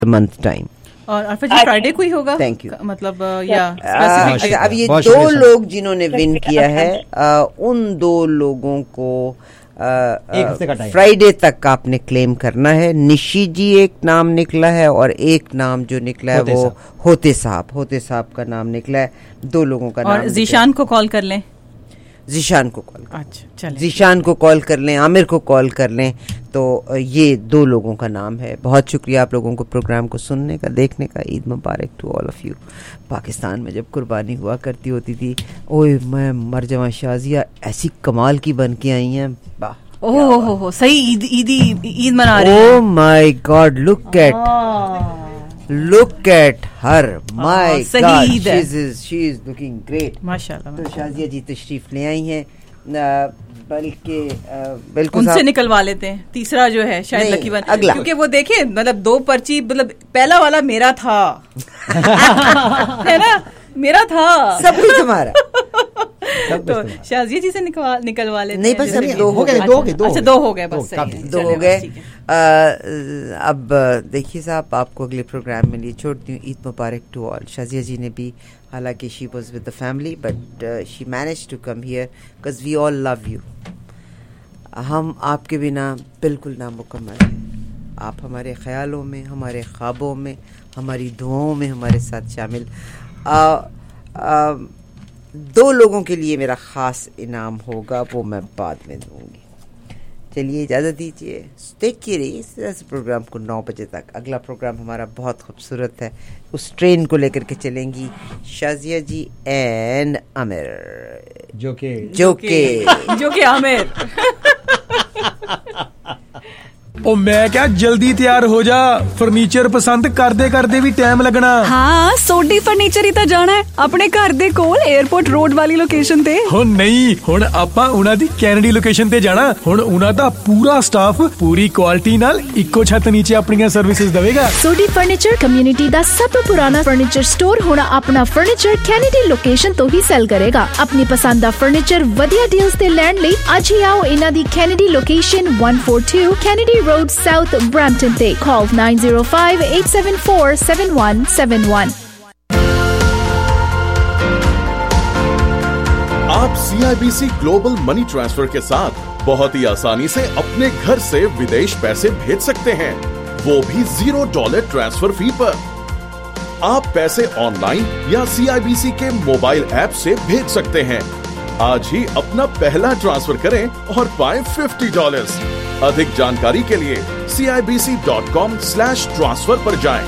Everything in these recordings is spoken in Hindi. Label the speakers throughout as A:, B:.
A: month time.
B: और फिर फ्राइडे को ही होगा.
A: Thank you.
B: मतलब
A: अब ये 2 लोग जिन्होंने विन किया है, उन 2 लोगों को फ्राइडे तक आपने क्लेम करना है. निशी जी एक नाम निकला है और एक नाम जो निकला है वो होते साहब का नाम निकला है. 2 लोगों का नाम.
B: और जीशान को कॉल कर लें.
A: जीशान को कॉल.
B: अच्छा चलें.
A: जीशान को कॉल कर लें, आमिर को कॉल कर लें. तो ये 2 लोगों का नाम है. बहुत शुक्रिया आप लोगों को प्रोग्राम को सुनने का, देखने का. ईद मुबारक to all of you. Pakistan में जब कुर्बानी हुआ करती होती थी, ओए मैं मर जावा, शाजिया ऐसी कमाल की बन के आई हैं.
B: ओह सही ईद मना रही है.
A: Oh my God, look at her. My God, she is looking great.
B: माशाल्लाह.
A: तो शाजिया जी तशरीफ ले आई हैं. बल्कि
B: उनसे निकलवा लेते हैं तीसरा जो है शायद लकी वन, क्योंकि वो देखे मतलब 2 पर्ची, मतलब पहला वाला मेरा था. है ना, मेरा था
A: सब कुछ तुम्हारा.
B: तो शाजिया जी से निकलवा लेते.
A: नहीं बस अभी 2 हो गए.
B: अच्छा 2 हो गए बस.
A: 2 हो गए. अब देखिए साहब, आपको अगले प्रोग्राम में लिए छोड़ती हूँ. ईद मुबारक टू ऑल. शाजिया जी ने भी, हालांकि she was with the family, but she manage to come here because we all love you. हम आपके बिना बिल्कुल नामुकम्मल हैं. आप हमारे ख्यालों में, हमारे ख्वाबों में, हमारी दुआओं में हमारे साथ शामिल. 2 लोगों के लिए मेरा ख़ास इनाम होगा, वो मैं बाद में दूंगी. चलिए इजाज़त दीजिए. देखिए रही इस प्रोग्राम को 9 बजे तक. अगला प्रोग्राम हमारा बहुत खूबसूरत है. उस ट्रेन को लेकर के चलेंगी शाजिया जी एंड आमिर. जो के आमिर.
C: ओ मैं क्या, जल्दी तैयार हो जा. फर्नीचर पसंद करदे भी टाइम लगना.
D: हाँ, सोडी फर्नीचर ही तो जाना है अपने घर दे कोल एयरपोर्ट रोड वाली लोकेशन ते.
C: हो नहीं, हुण आपां उना दी कैनेडी लोकेशन ते जाना. हुण उना दा पूरा स्टाफ पूरी क्वालिटी नाल इक्को छत नीचे अपनी सर्विसेज देवेगा.
E: सोडी फर्नीचर कम्युनिटी दा सब तो पुराना फर्नीचर स्टोर हुण अपना फर्नीचर कैनेडी लोकेशन तो ही सेल करेगा. अपनी पसंद दा फर्नीचर वधिया डील्स ते लैण लई अज ही आओ इना दी Kennedy location 142 Kennedy Road South Brampton Day. Call 905-874-7171.
F: आप CIBC ग्लोबल मनी ट्रांसफर के साथ बहुत ही आसानी से अपने घर से विदेश पैसे भेज सकते हैं, वो भी $0 ट्रांसफर फी पर. आप पैसे ऑनलाइन या CIBC के मोबाइल ऐप से भेज सकते हैं. आज ही अपना पहला ट्रांसफर करें और पाएं $50. अधिक जानकारी के लिए CIBC.com/transfer पर जाएं.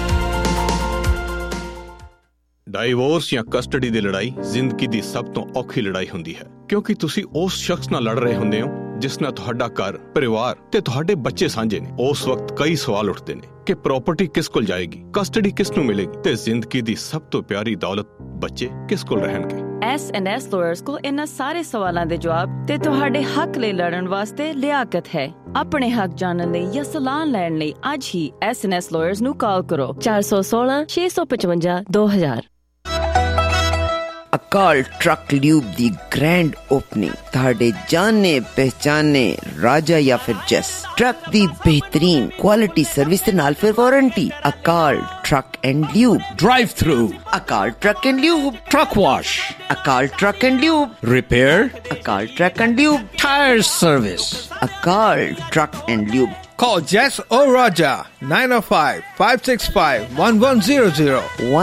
G: ਡਾਈਵੋਰਸ ਜਾਂ ਕਸਟਡੀ ਦੀ ਲੜਾਈ ਜ਼ਿੰਦਗੀ ਦੀ ਸਭ ਤੋਂ ਔਖੀ ਲੜਾਈ ਹੁੰਦੀ ਹੈ, ਕਿਉਂਕਿ ਤੁਸੀਂ ਉਸ ਸ਼ਖਸ ਨਾਲ ਲੜ ਰਹੇ ਹੁੰਦੇ ਹੋ ਜਿਸ ਨਾਲ ਤੁਹਾਡਾ ਘਰ, ਪਰਿਵਾਰ ਤੇ ਤੁਹਾਡੇ ਬੱਚੇ ਸਾਂਝੇ ਨੇ. ਉਸ ਵਕਤ ਕਈ ਸਵਾਲ ਉੱਠਦੇ ਨੇ ਕਿ ਪ੍ਰਾਪਰਟੀ ਕਿਸ ਕੋਲ ਜਾਏਗੀ, ਕਸਟਡੀ ਕਿਸ ਨੂੰ ਮਿਲੇਗੀ ਤੇ ਜ਼ਿੰਦਗੀ ਦੀ ਸਭ ਤੋਂ ਪਿਆਰੀ ਦੌਲਤ ਬੱਚੇ ਕਿਸ ਕੋਲ ਰਹਿਣਗੇ.
H: S&S ਲਾਇਰਸ ਕੋਲ ਇਹਨਾਂ ਸਾਰੇ ਸਵਾਲਾਂ ਦੇ ਜਵਾਬ ਤੇ ਤੁਹਾਡੇ ਹੱਕ ਲਈ ਲੜਨ ਵਾਸਤੇ ਲਿਆਕਤ ਹੈ. ਆਪਣੇ ਹੱਕ ਜਾਣਨ ਲਈ ਜਾਂ ਸਲਾਹ ਲੈਣ ਲਈ ਅੱਜ ਹੀ S&S ਲਾਇਰਸ ਨੂੰ ਕਾਲ ਕਰੋ 416-655-2000.
A: अकाल ट्रक ल्यूब दी ग्रैंड ओपनिंग. ਤੁਹਾਡੇ ਜਾਣੇ ਪਹਿਚਾਨੇ ਰਾਜਾ ਜਾਂ ਫਿਰ ਜੈਸ ਟਰੱਕ ਦੀ ਬਿਹਤਰੀਨ ਕੁਆਲਿਟੀ ਸਰਵਿਸ ਦੇ ਨਾਲ ਫਿਰ warranty. Akal truck and lube
I: drive through,
A: Akal truck and lube
I: truck wash,
A: Akal truck and lube
I: repair,
A: Akal truck and lube
I: tyre service.
A: Akal truck and lube.
J: Call Jess or Raja 905-565-1100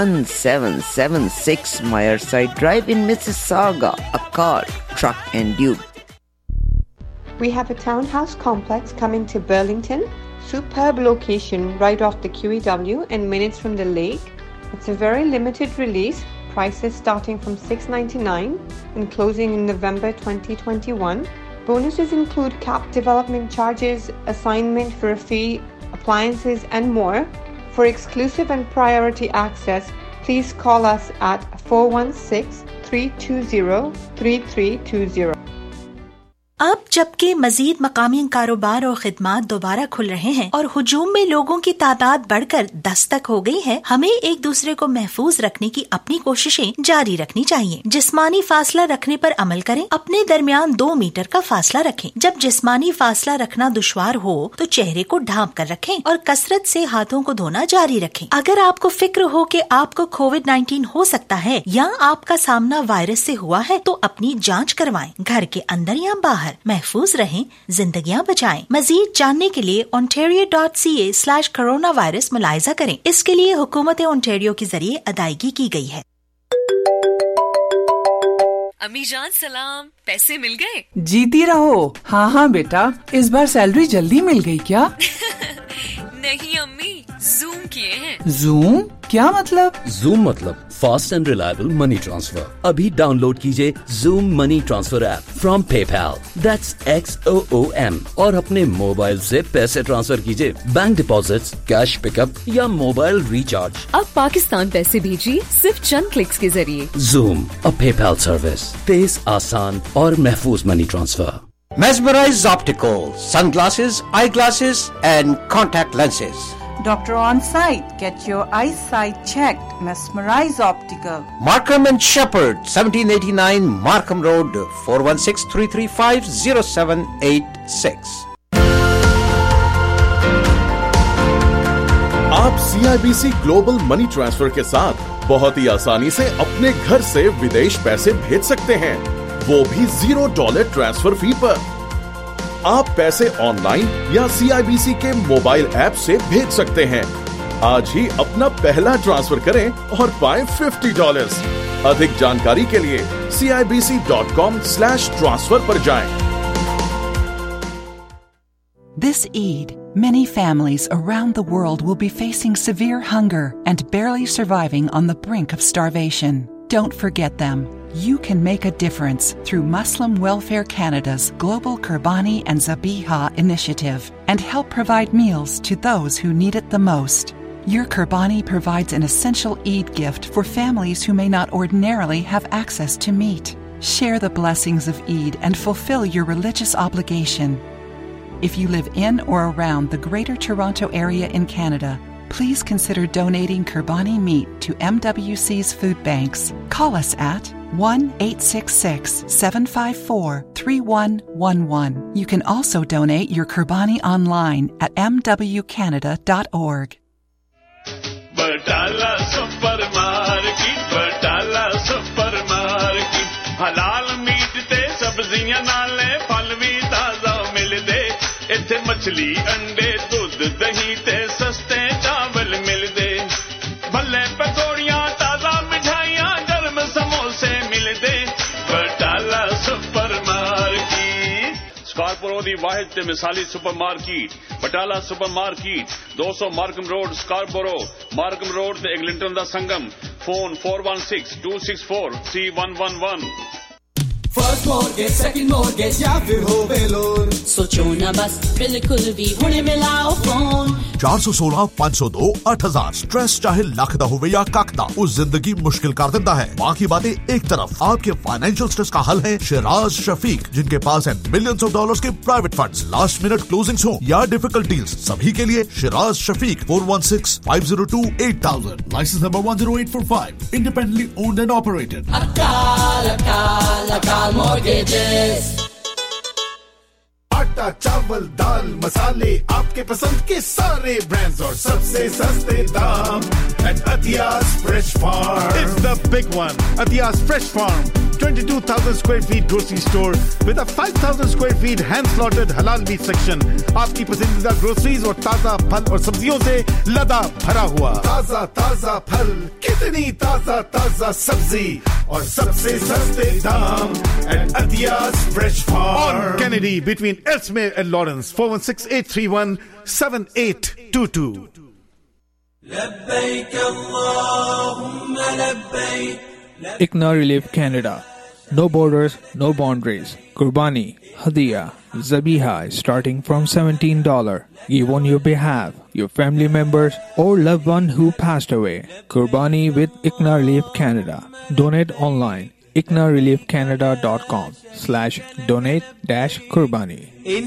A: 1776 Meyerside Drive in Mississauga. Akal Truck and Tube.
K: We have a townhouse complex coming to Burlington. Superb location right off the QEW and minutes from the lake. It's a very limited release. Prices starting from $699 and closing in November 2021. Bonuses include capped development charges, assignment for a fee, appliances and more. For exclusive and priority access, please call us at 416-320-3320.
L: अब जबकि मजीद मकामी कारोबार और खिदमात दोबारा खुल रहे हैं और हुजूम में लोगों की तादाद बढ़कर 10 तक हो गई है, हमें एक दूसरे को महफूज रखने की अपनी कोशिशें जारी रखनी चाहिए। जिस्मानी फासला रखने पर अमल करें। अपने दरमियान 2 मीटर का फासला रखें। जब जिस्मानी फासला रखना दुश्वार हो तो चेहरे को ढांप कर रखें और कसरत से हाथों को धोना जारी रखें। अगर आपको फिक्र हो कि आपको कोविड-19 हो सकता है या आपका सामना वायरस से हुआ है तो अपनी जांच करवाएं। घर के अंदर या बाहर महफूज रहें, जिंदगियां बचाएं। मजीद जानने के लिए ontario.ca/coronavirus मुलायजा करें। इसके लिए हुकूमत ओंटारियो के जरिए अदायगी की गई है।
M: अम्मी जान सलाम, पैसे मिल गए?
N: जीती रहो। हाँ बेटा, इस बार सैलरी जल्दी मिल गई क्या?
M: नहीं अम्मी, जूम किए हैं।
N: जूम क्या मतलब?
O: जूम मतलब fast and reliable money transfer. अभी डाउनलोड कीजिए Xoom money transfer app from PayPal, that's XOOM, और अपने मोबाइल से पैसे ट्रांसफर कीजिए। बैंक डिपॉजिट्स, कैश पिकअप या मोबाइल रिचार्ज।
M: अब पाकिस्तान पैसे भेजिए सिर्फ चंद क्लिक्स के जरिए।
O: जूम, अ पेपैल सर्विस, तेज, आसान और महफूज money transfer.
I: Mesmerize Optical, sunglasses, eyeglasses and contact lenses.
P: Doctor on site. Get your eyesight checked. Mesmerize Optical.
I: Markham and Shepherd, 1789 Markham Road, 416-335-0786.
F: आप CIBC ग्लोबल मनी ट्रांसफर के साथ बहुत ही आसानी से अपने घर से विदेश पैसे भेज सकते हैं, वो भी $0 ट्रांसफर फी पर। आप पैसे ऑनलाइन या CIBC के मोबाइल ऐप से भेज सकते हैं। आज ही अपना पहला ट्रांसफर करें और पाएं $50। अधिक जानकारी के लिए CIBC.com/transfer पर जाएं।
Q: This Eid, many families around the world will be facing severe hunger and barely surviving on the brink of starvation. Don't forget them. You can make a difference through Muslim Welfare Canada's Global Qurbani and Zabiha initiative and help provide meals to those who need it the most. Your Qurbani provides an essential Eid gift for families who may not ordinarily have access to meat. Share the blessings of Eid and fulfill your religious obligation. If you live in or around the Greater Toronto Area in Canada, please consider donating Qurbani meat to MWC's food banks. Call us at 1-866-754-3111. You can also donate your Qurbani online at mwcanada.org.
R: Batala Supermarket, Batala Supermarket. Halal meat te sabziyan naale phal vi taza milde. Ithe machli, ande, dudh, dahi te saste chawal milde. Bhalle pakodiyan, taza mithaiyan, garm samose milde. Batala Supermarket. Scarborough ਦੀ ਵਾਹਿਦ ਤੇ ਮਿਸਾਲੀ supermarket Batala supermarket 200 Markham road Scarborough Markham road ਤੇ ਐਗਲਿੰਟਨ ਦਾ ਸੰਗਮ phone 4162643111
S: first mortgage, second mortgage या फिर हो बेलोन,
T: सोचो ना बस बिल्कुल भी हुणे मिलाओ फोन
U: 416-502-8000। स्ट्रेस चाहे लख दा होवे या कख दा, उस जिंदगी मुश्किल कर देता है। बाकी बातें एक तरफ, आपके फाइनेंशियल स्ट्रेस का हल है शिराज शफीक, जिनके पास है मिलियंस ऑफ डॉलर्स के private funds. Last minute closings हो या डिफिकल्ट डील्स, सभी के लिए Shiraz Shafiq 416-502-8000। Licence number 10845, independently owned and operated.
S: Akal mortgages. आटा, चावल, दाल, मसाले, आपके पसंद के सारे ब्रांड्स और सबसे सस्ते दाम at Athias Fresh Farm.
V: It's the big one. Athias Fresh Farm, 22,000 square feet grocery store with a 5,000 square feet hand-slaughtered halal meat section. आपकी पसंदीदा ग्रोसरीज और ताजा फल और सब्जियों से लदा भरा हुआ।
S: ताजा ताजा फल, कितनी ताजा ताजा सब्जी और सबसे सस्ते दाम at Athias Fresh Farm.
V: On Kennedy between Elsmere and Lawrence, 416-831-7822.
S: لبيك اللهم لبيك.
J: ICNA Relief Canada. No borders, no boundaries. Qurbani, Hadiya, Zabiha is starting from $17. Give on your behalf, your family members or loved one who passed away. Qurbani with ICNA Relief Canada. Donate online. ICNAReliefCanada.com/donate-Qurbani.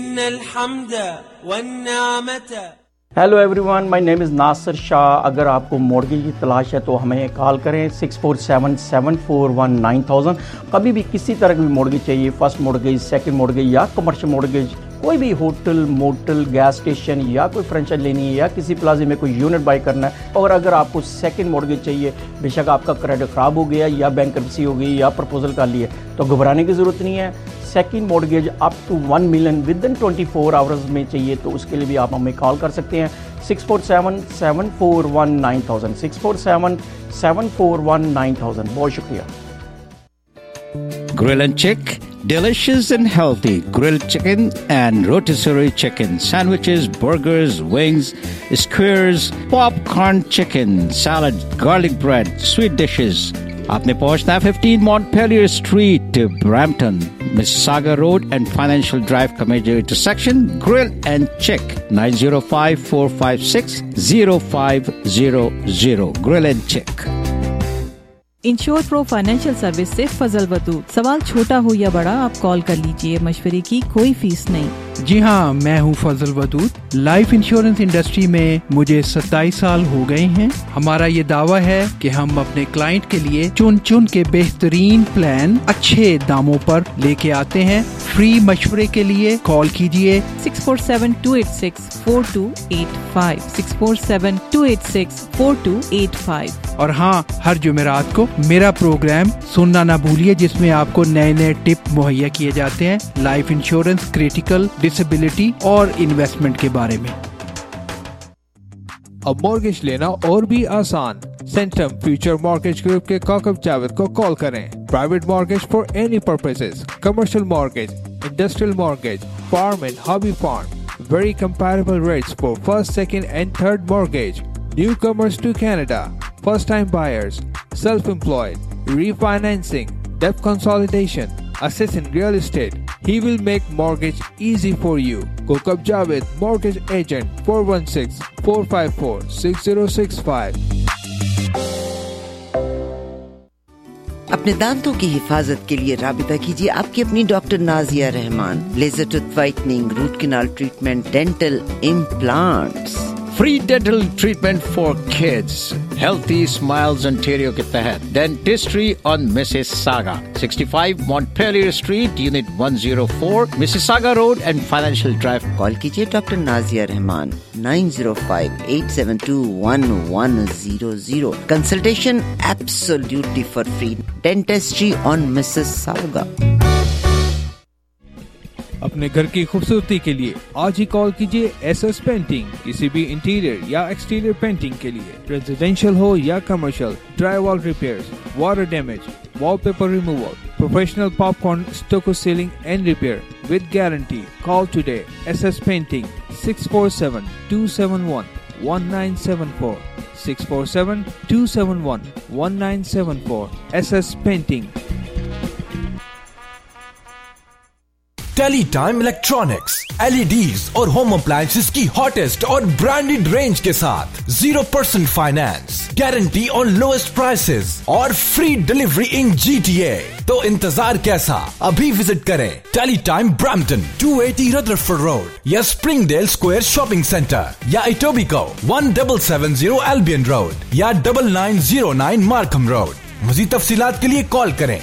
B: Hello everyone, my name is Nasir Shah. अगर आपको मॉर्गेज की तलाश है तो हमें कॉल करें 6477419000। कभी भी किसी तरह की मॉर्गेज चाहिए, फर्स्ट मॉर्गेज, सेकंड मॉर्गेज या कमर्शियल मॉर्गेज, कोई भी होटल, मोटल, गैस स्टेशन या कोई फ्रेंचाइज लेनी है या किसी प्लाजे में कोई यूनिट बाय करना है, और अगर आपको सेकंड मॉर्गेज चाहिए, बेशक आपका क्रेडिट ख़राब हो गया या बैंकरप्सी हो गई या प्रपोजल कर लिए, तो घबराने की ज़रूरत नहीं है। Second mortgage up to 1 million within 24 hours में चाहिए तो उसके लिए भी आप हमें कॉल कर सकते हैं 6477419000 6477419000। बहुत शुक्रिया।
I: Grill and Chick, delicious and healthy grilled chicken and rotisserie chicken, sandwiches, burgers, wings, skewers, popcorn chicken, salad, garlic bread, sweet dishes. आपने पहुंचना है 15 Montpelier Street, Brampton, Mississauga Road and Financial Drive का major intersection. Grill and Chick 905-456-0500. Grill and Chick.
D: Insure pro financial service से फजल वदूद। सवाल छोटा हो या बड़ा, आप कॉल कर लीजिए, मशवरे की कोई फीस नहीं।
J: जी हाँ, मैं हूँ Fazal Wadood. Life insurance industry में मुझे 27 साल हो गए हैं। हमारा ये दावा है कि हम अपने क्लाइंट के लिए चुन चुन के बेहतरीन प्लान अच्छे दामों पर लेके आते हैं। फ्री मशवरे के लिए कॉल कीजिए
D: 6472864285 6472864285।
J: और हाँ, हर जुमेरात को मेरा प्रोग्राम सुनना ना भूलिए, जिसमें आपको नए नए टिप मुहैया किए जाते हैं लाइफ इंश्योरेंस, क्रिटिकल, डिसेबिलिटी और इन्वेस्टमेंट के बारे में। अब मॉर्गेज लेना और भी आसान। सेंटम फ्यूचर मॉर्गेज ग्रुप के काकब जावेद को कॉल करें। Private mortgage for any purposes, commercial mortgage, industrial mortgage, farm and hobby farm, very comparable rates for first, second and third mortgage, newcomers to Canada, first-time buyers, self-employed, refinancing, debt consolidation, assist in real estate. He will make mortgage easy for you. Kokab Javed, Mortgage Agent, 416-454-6065.
A: अपने दांतों की हिफाजत के लिए राबिता कीजिए आपकी अपनी doctor Nazia Rahman. Laser tooth whitening, root canal treatment, dental implants,
I: Free dental treatment for kids. Healthy Smiles Ontario के तहत Dentistry on Mississauga, 65 Montpelier Street, Unit 104, Mississauga Road and Financial Drive.
A: Call कीजिए doctor Nazia Rahman 905-872-1100. Consultation absolutely for free. Dentistry on Mississauga.
J: अपने घर की खूबसूरती के लिए आज ही कॉल कीजिए SS पेंटिंग। किसी भी इंटीरियर या एक्सटीरियर पेंटिंग के लिए, रेजिडेंशियल हो या commercial, drywall repairs, water damage, wallpaper removal, professional popcorn stucco ceiling and repair with guarantee. Call today SS painting 647-271-1974 647-271-1974 SS painting.
W: Teletime electronics, LEDs और होम अप्लायंसेस की हॉटेस्ट और ब्रांडेड रेंज के साथ 0% finance, guarantee on lowest prices और फ्री डिलीवरी इन GTA। तो इंतजार कैसा, अभी विजिट करें टेलीटाइम ब्रैम्पटन 280 रदरफोर्ड रोड या स्प्रिंगडेल स्क्वायर शॉपिंग सेंटर या इटोबिको 1770 एल्बियन रोड या 9909 मार्कम रोड। मज़ीद तफसीलात के लिए कॉल करें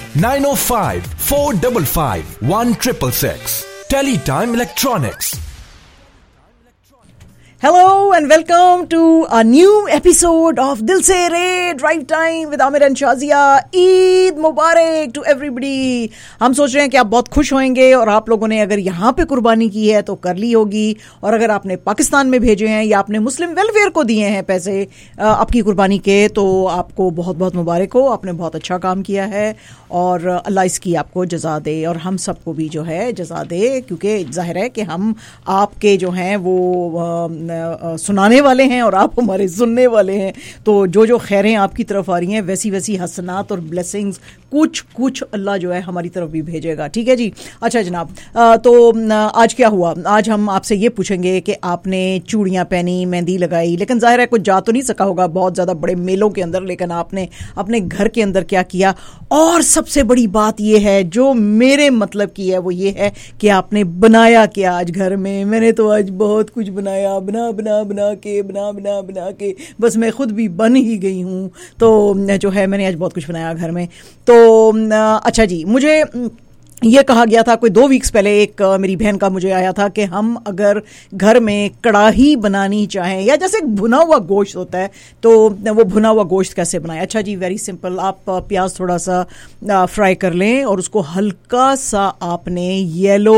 W: 905-455-1666। Teletime electronics.
X: Hello and welcome to a new episode of Dil Se Re Drive Time with Amir and Shazia. Eid मुबारक to everybody. हम सोच रहे हैं कि आप बहुत खुश होंगे और आप लोगों ने अगर यहाँ पे कुर्बानी की है तो कर ली होगी, और अगर आपने पाकिस्तान में भेजे हैं या आपने मुस्लिम वेलफेयर को दिए हैं पैसे आपकी कुर्बानी के, तो आपको बहुत बहुत मुबारक हो। आपने बहुत अच्छा काम किया है और अल्लाह इसकी आपको जज़ा दे और हम सबको भी जो है जज़ा दे, क्योंकि जाहिर है कि हम आपके जो हैं वो सुनाने वाले हैं और आप हमारे सुनने वाले हैं। तो जो जो खैरें आपकी तरफ आ रही हैं, वैसी वैसी हसनात और ब्लेसिंग्स कुछ अल्लाह जो है हमारी तरफ भी भेजेगा। ठीक है जी। अच्छा जनाब, तो आज क्या हुआ? आज हम आपसे ये पूछेंगे कि आपने चूड़ियां पहनी, मेहंदी लगाई, लेकिन जाहिर है कुछ जा तो नहीं सका होगा बहुत ज्यादा बड़े मेलों के अंदर, लेकिन आपने अपने घर के अंदर क्या किया। और सबसे बड़ी बात ये है जो मेरे मतलब की है वो ये है कि आपने बनाया क्या आज घर में। मैंने तो आज बहुत कुछ बनाया, बना के बस मैं खुद भी बन ही गई हूँ। तो जो है मैंने आज बहुत कुछ बनाया घर में। तो अच्छा जी, मुझे ये कहा गया था कोई 2 वीक्स पहले, एक मेरी बहन का मुझे आया था कि हम अगर घर में कड़ाही बनानी चाहें या जैसे भुना हुआ गोश्त होता है तो वो भुना हुआ गोश्त कैसे बनाएं। अच्छा जी, वेरी सिंपल। आप प्याज थोड़ा सा फ्राई कर लें और उसको हल्का सा आपने येलो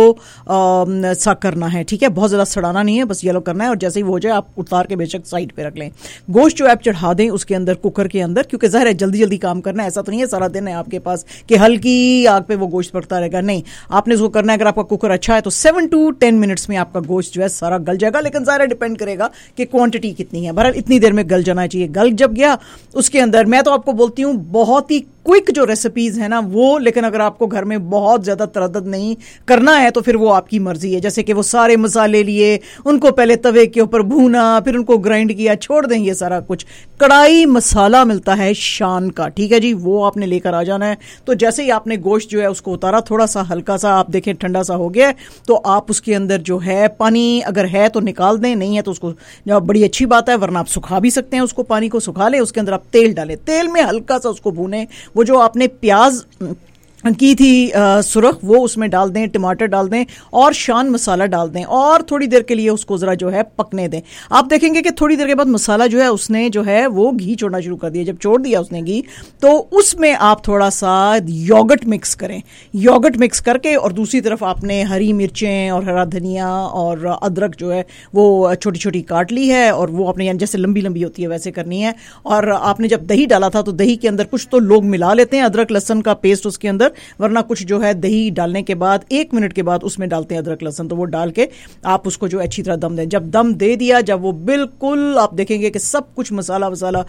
X: सा करना है। ठीक है, बहुत ज़्यादा सड़ाना नहीं है, बस येलो करना है। और जैसे ही वो हो जाए आप उतार के बेशक साइड पे रख लें। गोश्त जो आप चढ़ा दें उसके अंदर, कुकर के अंदर, क्योंकि ज़ाहिर है जल्दी जल्दी काम करना है। ऐसा तो नहीं है सारा दिन है आपके पास कि हल्की आग पे वो गोश्त पकता रहेगा, नहीं। आपने उसको करना है, अगर आपका कुकर अच्छा है तो 7 to 10 मिनट्स में आपका गोश्त जो है सारा गल जाएगा, लेकिन ज़ाहिर डिपेंड करेगा कि क्वांटिटी कितनी है। बहरहाल इतनी देर में गल जाना चाहिए। गल जब गया उसके अंदर, मैं तो आपको बोलती हूँ बहुत ही क्विक जो रेसिपीज है ना वो, लेकिन अगर आपको घर में बहुत ज्यादा तरद्दुद नहीं करना है तो फिर वो आपकी मर्जी है। जैसे कि वो सारे मसाले लिए, उनको पहले तवे के ऊपर भूना, फिर उनको ग्राइंड किया, छोड़ दें ये सारा कुछ। कड़ाई मसाला मिलता है शान का, ठीक है जी, वो आपने लेकर आ जाना है। तो जैसे ही आपने गोश्त जो है उसको उतारा, थोड़ा सा हल्का सा आप देखें ठंडा सा हो गया, तो आप उसके अंदर जो है पानी अगर है तो निकाल दें, नहीं है तो उसको बड़ी अच्छी बात है, वरना आप सुखा भी सकते हैं उसको, पानी को सुखा लें। उसके अंदर आप तेल डालें, तेल में हल्का सा उसको भूनें। वो जो आपने प्याज की थी सुरख, वो उसमें डाल दें, टमाटर डाल दें और शान मसाला डाल दें और थोड़ी देर के लिए उसको जरा जो है पकने दें। आप देखेंगे कि थोड़ी देर के बाद मसाला जो है उसने जो है वो घी छोड़ना शुरू कर दिया। जब छोड़ दिया उसने घी, तो उसमें आप थोड़ा सा योगर्ट मिक्स करें। योगर्ट मिक्स करके और दूसरी तरफ आपने हरी मिर्चें और हरा धनिया और अदरक जो है वो छोटी छोटी काट ली है, और वो आपने जैसे लंबी लंबी होती है वैसे करनी है। और आपने जब दही डाला था तो दही के अंदर कुछ तो लोग मिला लेते हैं अदरक लहसुन का पेस्ट उसके अंदर, वरना कुछ जो है दही डालने के बाद 1 मिनट के बाद उसमें डालते हैं अदरक लहसुन। तो वो डाल के आप उसको जो अच्छी तरह दम दें। जब दम दे दिया, जब वो बिल्कुल आप देखेंगे कि सब कुछ मसाला वसाला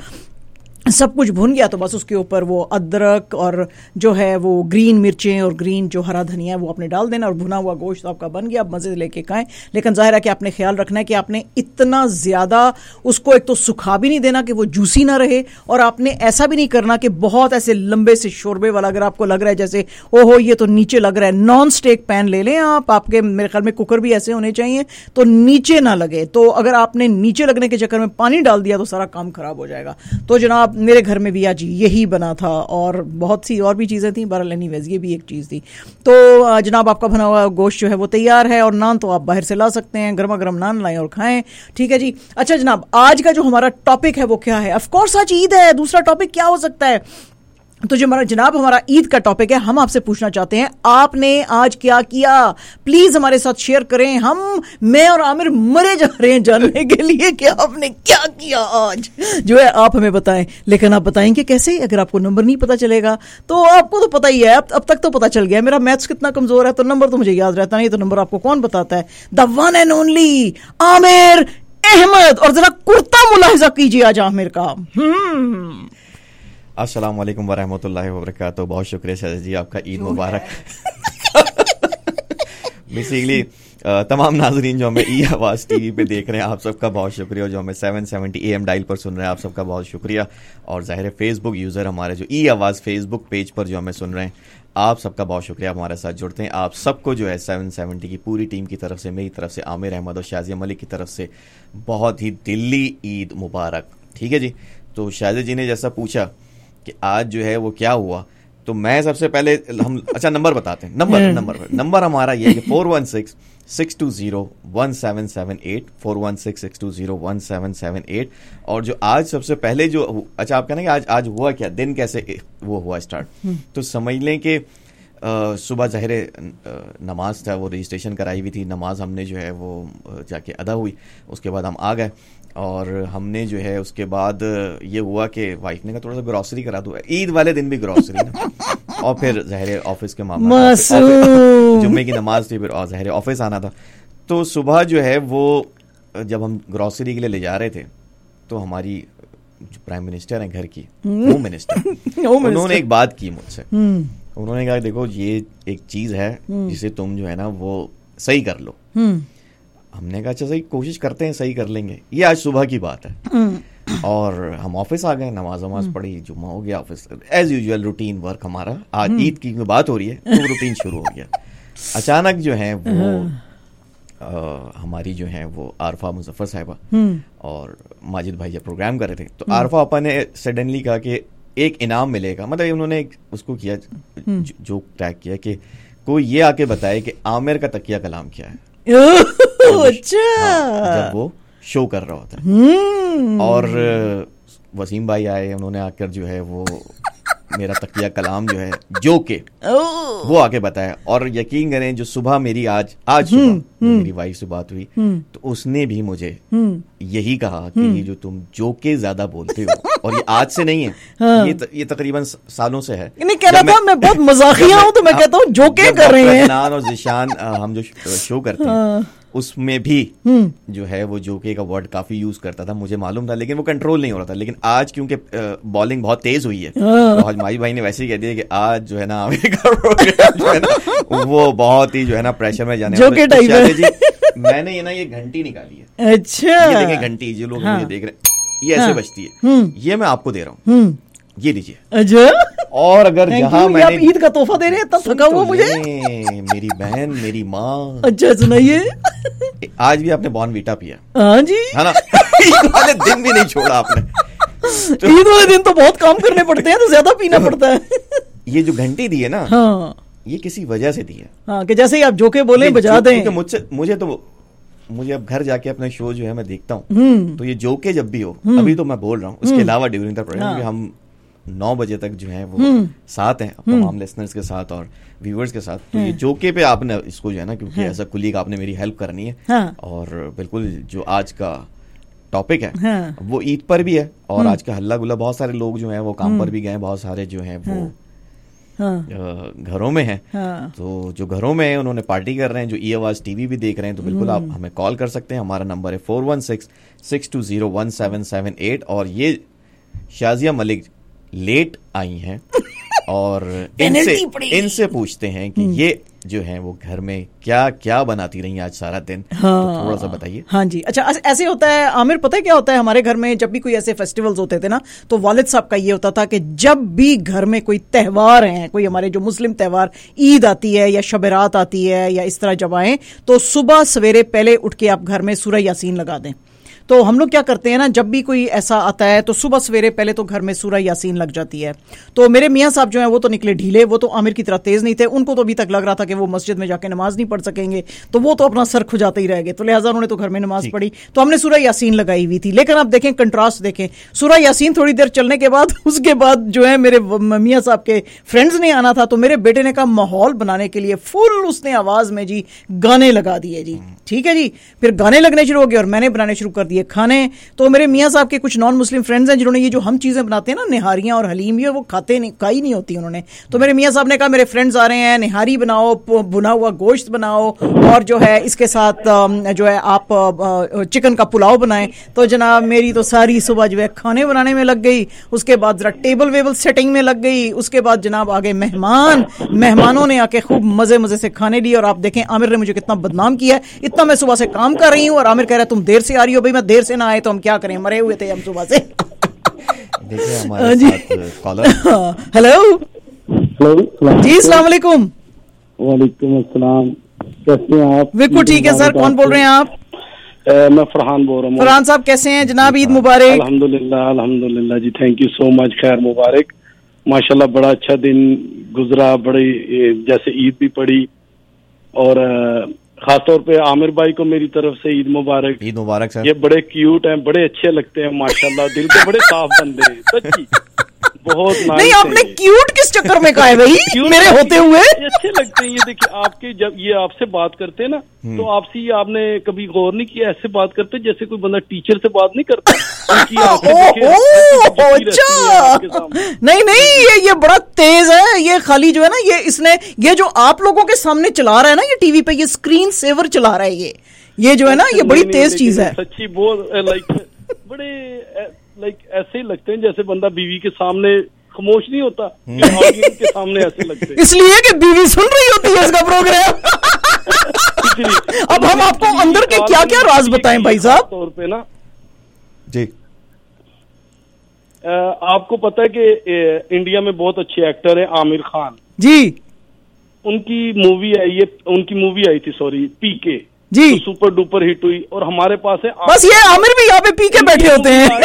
X: सब कुछ भुन गया, तो बस उसके ऊपर वो अदरक और जो है वो ग्रीन मिर्चें और ग्रीन जो हरा धनिया है वो आपने डाल देना, और भुना हुआ गोश्त आपका बन गया। आप मजे से लेके खाएं, लेकिन जाहिर है कि आपने ख्याल रखना है कि आपने इतना ज्यादा उसको एक तो सुखा भी नहीं देना कि वो जूसी ना रहे, और आपने ऐसा भी नहीं करना कि बहुत ऐसे लंबे से शोरबे वाला। अगर आपको लग रहा है जैसे ओहो ये तो नीचे लग रहा है, नॉन स्टिक पैन ले लें आप, आपके मेरे ख्याल में कुकर भी ऐसे होने चाहिए तो नीचे ना लगे। तो अगर आपने नीचे लगने के चक्कर में पानी डाल दिया तो सारा काम खराब हो जाएगा। तो जनाब मेरे घर में भी आज यही बना था, और बहुत सी और भी चीजें थी, बहरहाल एनीवेज ये भी एक चीज थी। तो जनाब आपका बना हुआ गोश्त जो है वो तैयार है, और नान तो आप बाहर से ला सकते हैं, गर्मा गर्म नान लाएं और खाएं। ठीक है जी। अच्छा जनाब, आज का जो हमारा टॉपिक है वो क्या है? ऑफ कोर्स आज ईद है, दूसरा टॉपिक क्या हो सकता है? तो जो हमारा ईद का टॉपिक है, हम आपसे पूछना चाहते हैं आपने आज क्या किया। प्लीज हमारे साथ शेयर करें। मैं और आमिर मरे जा रहे हैं जानने के लिए कि आपने क्या किया आज, जो है आप हमें बताएं। लेकिन आप बताएंगे कैसे? अगर आपको नंबर नहीं पता चलेगा तो आपको तो पता ही है, अब तक तो पता चल गया मेरा मैथ्स कितना कमजोर है, तो नंबर तो मुझे याद रहता नहीं, तो नंबर आपको कौन बताता है? The one and only Aamir Ahmed. और जरा कुर्ता मुलाहिजा कीजिए आज आमिर का।
C: अस्सलाम वालेकुम वरहमतुल्लाहि वबरकातुहू। बहुत शुक्रिया शाहज़ जी, आपका ईद मुबारक। बेसिकली तमाम नाजरीन जो हमें ई आवाज़ टीवी पे देख रहे हैं, आप सबका बहुत शुक्रिया। जो हमें 770 AM डायल पर सुन रहे हैं, आप सबका बहुत शुक्रिया। और ज़ाहिर है फेसबुक यूज़र हमारे जो ई आवाज़ फेसबुक पेज पर जो हमें सुन रहे हैं, आप सबका बहुत शुक्रिया, हमारे साथ जुड़ते हैं। आप सबको जो है 770 की पूरी टीम की तरफ से, मेरी तरफ से, आमिर अहमद और शाज़िया मलिक की तरफ से बहुत ही दिली ईद मुबारक। ठीक है जी। तो शाज़िया जी ने जैसा पूछा कि आज जो है वो क्या हुआ, तो मैं सबसे पहले अच्छा नंबर बताते हैं। नंबर हमारा ये है 416-620-1778 416-620-1778। और जो आज सबसे पहले जो अच्छा आप कहना कि आज हुआ क्या, दिन कैसे वो हुआ स्टार्ट, तो समझ लें कि सुबह ज़ाहिर नमाज था, वो रजिस्ट्रेशन कराई हुई थी, नमाज हमने जो है वो जाके अदा हुई, उसके बाद हम आ गए। और हमने जो है उसके बाद ये हुआ कि वाइफ ने कहा थोड़ा सा ग्रॉसरी करा दो, ईद वाले दिन भी ग्रॉसरी ना। और फिर ज़ाहिर ऑफिस के मामला, जुम्मे की नमाज थी, फिर ज़ाहिर ऑफिस आना था। तो सुबह जो है वो जब हम ग्रॉसरी के लिए ले जा रहे थे तो हमारी प्राइम मिनिस्टर हैं घर की, होम मिनिस्टर, उन्होंने एक बात की मुझसे। उन्होंने कहा देखो ये एक चीज है जिसे तुम जो है ना वो सही कर लो। हमने कहा अच्छा सही, कोशिश करते हैं, सही कर लेंगे। ये आज सुबह की बात है और हम ऑफिस आ गए, नमाज पढ़ी, जुम्मा हो गया, office as usual routine work हमारा। आज ईद की बात हो रही है तो रूटीन शुरू हो गया। अचानक जो है वो हमारी जो है वो आरफा मुजफ्फर साहिबा और माजिद भाई जब प्रोग्राम कर रहे थे तो आरफा अपा ने सडनली कहा कि एक इनाम मिलेगा। मतलब उन्होंने उसको किया, जो टैग किया कि कोई ये आके बताए कि आमिर का तकिया कलाम क्या है।
X: अच्छा,
C: जब वो शो कर रहा होता है और वसीम भाई आए, उन्होंने आकर जो है वो मेरा तकिया कलाम जो है जो के वो आके बताया। और यकीन करें जो सुबह मेरी आज सुबह मेरी वाइफ से बात हुई तो उसने भी मुझे यही कहा कि ये जो तुम जोके ज्यादा बोलते हो, और ये आज से नहीं है, ये तकरीबन सालों से है।
X: नहीं कह रहा था मैं बहुत मजाकिया हूँ तो मैं कहता हूँ जोके कर रहे हैं।
C: अदनान और जिशान हम जो शो करते हैं उसमें भी जो है वो जोके का वर्ड काफी यूज करता था, मुझे मालूम था, लेकिन वो कंट्रोल नहीं हो रहा था। लेकिन आज क्योंकि बॉलिंग बहुत तेज हुई है तो आज माई भाई ने वैसे ही कह दिया कि आज जो है ना जो है ना वो बहुत ही जो है ना प्रेशर में जाने
X: जोके टाइप है।
C: मैंने ये घंटी निकाली है।
X: अच्छा,
C: ये देखें घंटी, जो लोग मुझे देख रहे हैं ये ऐसे बजती है, ये मैं आपको दे रहा हूँ, ये लीजिए।
X: अच्छा,
C: और अगर जहाँ मैंने
X: ईद का तोहफा दे रहे हैं तब थका हुआ मुझे।
C: मेरी बहन, मेरी माँ।
X: अच्छा सुनाइए।
C: आज भी आपने बॉर्नवीटा पिया?
X: हाँ जी,
C: है ना। ईद वाले दिन भी नहीं छोड़ा आपने।
X: ईद वाले दिन तो बहुत काम करने पड़ते हैं तो ज्यादा पीना पड़ता है।
C: ये जो घंटी दी है ना,
X: हाँ,
C: ये किसी वजह से दी है।
X: हाँ, कि जैसे ही आप जोके बोले बजा दें।
C: मुझे अब घर जाके अपना शो जो है मैं देखता हूँ तो ये जोके जब भी हो, अभी तो मैं बोल रहा हूँ, उसके अलावा ड्यूरिंग द प्रोग्राम हम 9 बजे तक जो है वो साथ हैं तमाम लिसनर्स के साथ और व्यूअर्स के साथ। तो ये जोके पे आपने इसको जो है ना, क्योंकि एज अ कुलीग आपने मेरी हेल्प करनी है। और बिल्कुल जो आज का टॉपिक है वो ईद पर भी है और आज का हल्ला गुल्ला, बहुत सारे लोग जो हैं वो काम पर भी गए, बहुत सारे जो हैं वो घरों में हैं। तो जो घरों में है उन्होंने पार्टी कर रहे हैं, जो ई आवाज टीवी भी देख रहे हैं तो बिल्कुल आप हमें कॉल कर सकते हैं। हमारा नंबर है 4166201778 और ये शाजिया मलिक लेट आई हैं और इनसे पूछते हैं कि ये जो है वो घर में क्या क्या बनाती रही आज सारा दिन। तो थोड़ा सा बताइए।
X: हाँ जी, अच्छा ऐसे होता है आमिर, पता है क्या होता है हमारे घर में जब भी कोई ऐसे फेस्टिवल्स होते थे ना तो वालिद साहब का ये होता था कि जब भी घर में कोई त्यौहार है, कोई हमारे जो मुस्लिम त्यौहार ईद आती है या शब-ए-रात आती है या इस तरह जब आए तो सुबह सवेरे पहले उठ के आप घर में सूरह यासीन लगा दें। तो हम लोग क्या करते हैं ना, जब भी कोई ऐसा आता है तो सुबह सवेरे पहले तो घर में सूरह यासीन लग जाती है। तो मेरे मियाँ साहब जो हैं वो तो निकले ढीले, वो तो आमिर की तरह तेज नहीं थे, उनको तो अभी तक लग रहा था कि वो मस्जिद में जाके नमाज नहीं पढ़ सकेंगे, तो वो तो अपना सर खुजाते ही रह गए। तो लिहाजा उन्होंने तो घर में नमाज पढ़ी, तो हमने सूरह यासीन लगाई हुई थी। लेकिन आप देखें कंट्रास्ट देखें, सूरह यासीन थोड़ी देर चलने के बाद उसके बाद जो है मेरे मियाँ साहब के फ्रेंड्स ने आना था, तो मेरे बेटे ने कहा माहौल बनाने के लिए फुल उसने आवाज में जी गाने लगा दिए जी। ठीक है जी, फिर गाने लगने शुरू हो गए और मैंने बनाने शुरू कर दिए खाने। तो मेरे मियाँ साहब के कुछ नॉन मुस्लिम फ्रेंड्स हैं जिन्होंने ये जो हम चीजें बनाते हैं ना निहारियां और हलीम, ये वो खाई नहीं होती उन्होंने। तो मेरे मियाँ साहब ने कहा मेरे फ्रेंड्स आ रहे हैं, निहारी बनाओ, भुना हुआ गोश्त बनाओ और जो है इसके साथ जो है आप चिकन का पुलाव बनाएं। तो जनाब मेरी तो सारी सुबह जो है खाने बनाने में लग गई, उसके बाद जरा टेबल वेबल सेटिंग में लग गई, उसके बाद जनाब आ गए मेहमानों ने आके खूब मजे से खाने लिए। और आप देखें आमिर ने मुझे कितना बदनाम किया है, इतना मैं सुबह से काम कर रही हूँ और आमिर कह रहा है तुम देर से आ रही हो। भाई मैं देर से ना आए तो हम क्या करें, मरे हुए थे हम सुबह से।
C: देखिए हमारे साथ कॉलर।
X: हेलो जी, अस्सलाम वालेकुम।
E: वालेकुम अस्सलाम, कैसे हैं आप?
X: बिल्कुल ठीक है सर, कौन बोल रहे हैं आप?
E: मैं फरहान बोल रहा हूँ।
X: फरहान साहब कैसे हैं जनाब? ईद मुबारक।
E: अल्हम्दुलिल्लाह जी, थैंक यू सो मच, खैर मुबारक। माशाल्लाह बड़ा अच्छा दिन गुजरा, बड़ी जैसे ईद भी पड़ी और खासतौर पे आमिर भाई को मेरी तरफ से ईद मुबारक।
C: ईद मुबारक सर।
E: ये बड़े क्यूट हैं, बड़े अच्छे लगते हैं माशाल्लाह, दिल के बड़े साफ बंदे हैं सच्ची, बहुत
X: नहीं आपने क्यूट किस चक्कर में कहा है भाई मेरे होते हुए?
E: अच्छे लगते हैं ये। देखिए आपके जब ये आपसे बात करते हैं ना तो आपसे ये आपने कभी गौर नहीं किया, ऐसे बात करते जैसे कोई बंदा टीचर से बात नहीं करता।
X: नहीं ये बड़ा तेज है, ये खाली जो है ना ये जो आप लोगों के सामने चला रहा है ना ये टीवी पे, ये स्क्रीन सेवर चला रहा है ये जो है ना ये बड़ी तेज चीज है
E: सच्ची। बहुत लाइक बड़े लाइक ऐसे ही लगते हैं जैसे बंदा बीवी के सामने खामोश नहीं होता, ऑडियंस के सामने ऐसे लगते हैं।
X: इसलिए कि बीवी सुन रही होती है इसका प्रोग्राम। अब हम आपको अंदर के क्या क्या राज बताएं भाई साहब?
E: तौर पे ना
C: जी,
E: आपको पता है कि इंडिया में बहुत अच्छे एक्टर हैं आमिर खान
X: जी।
E: उनकी मूवी आई थी सॉरी पीके
X: जी,
E: तो सुपर डुपर हिट हुई। और हमारे पास है
X: बस ये आमिर भी यहाँ पे पी के बैठे होते हैं।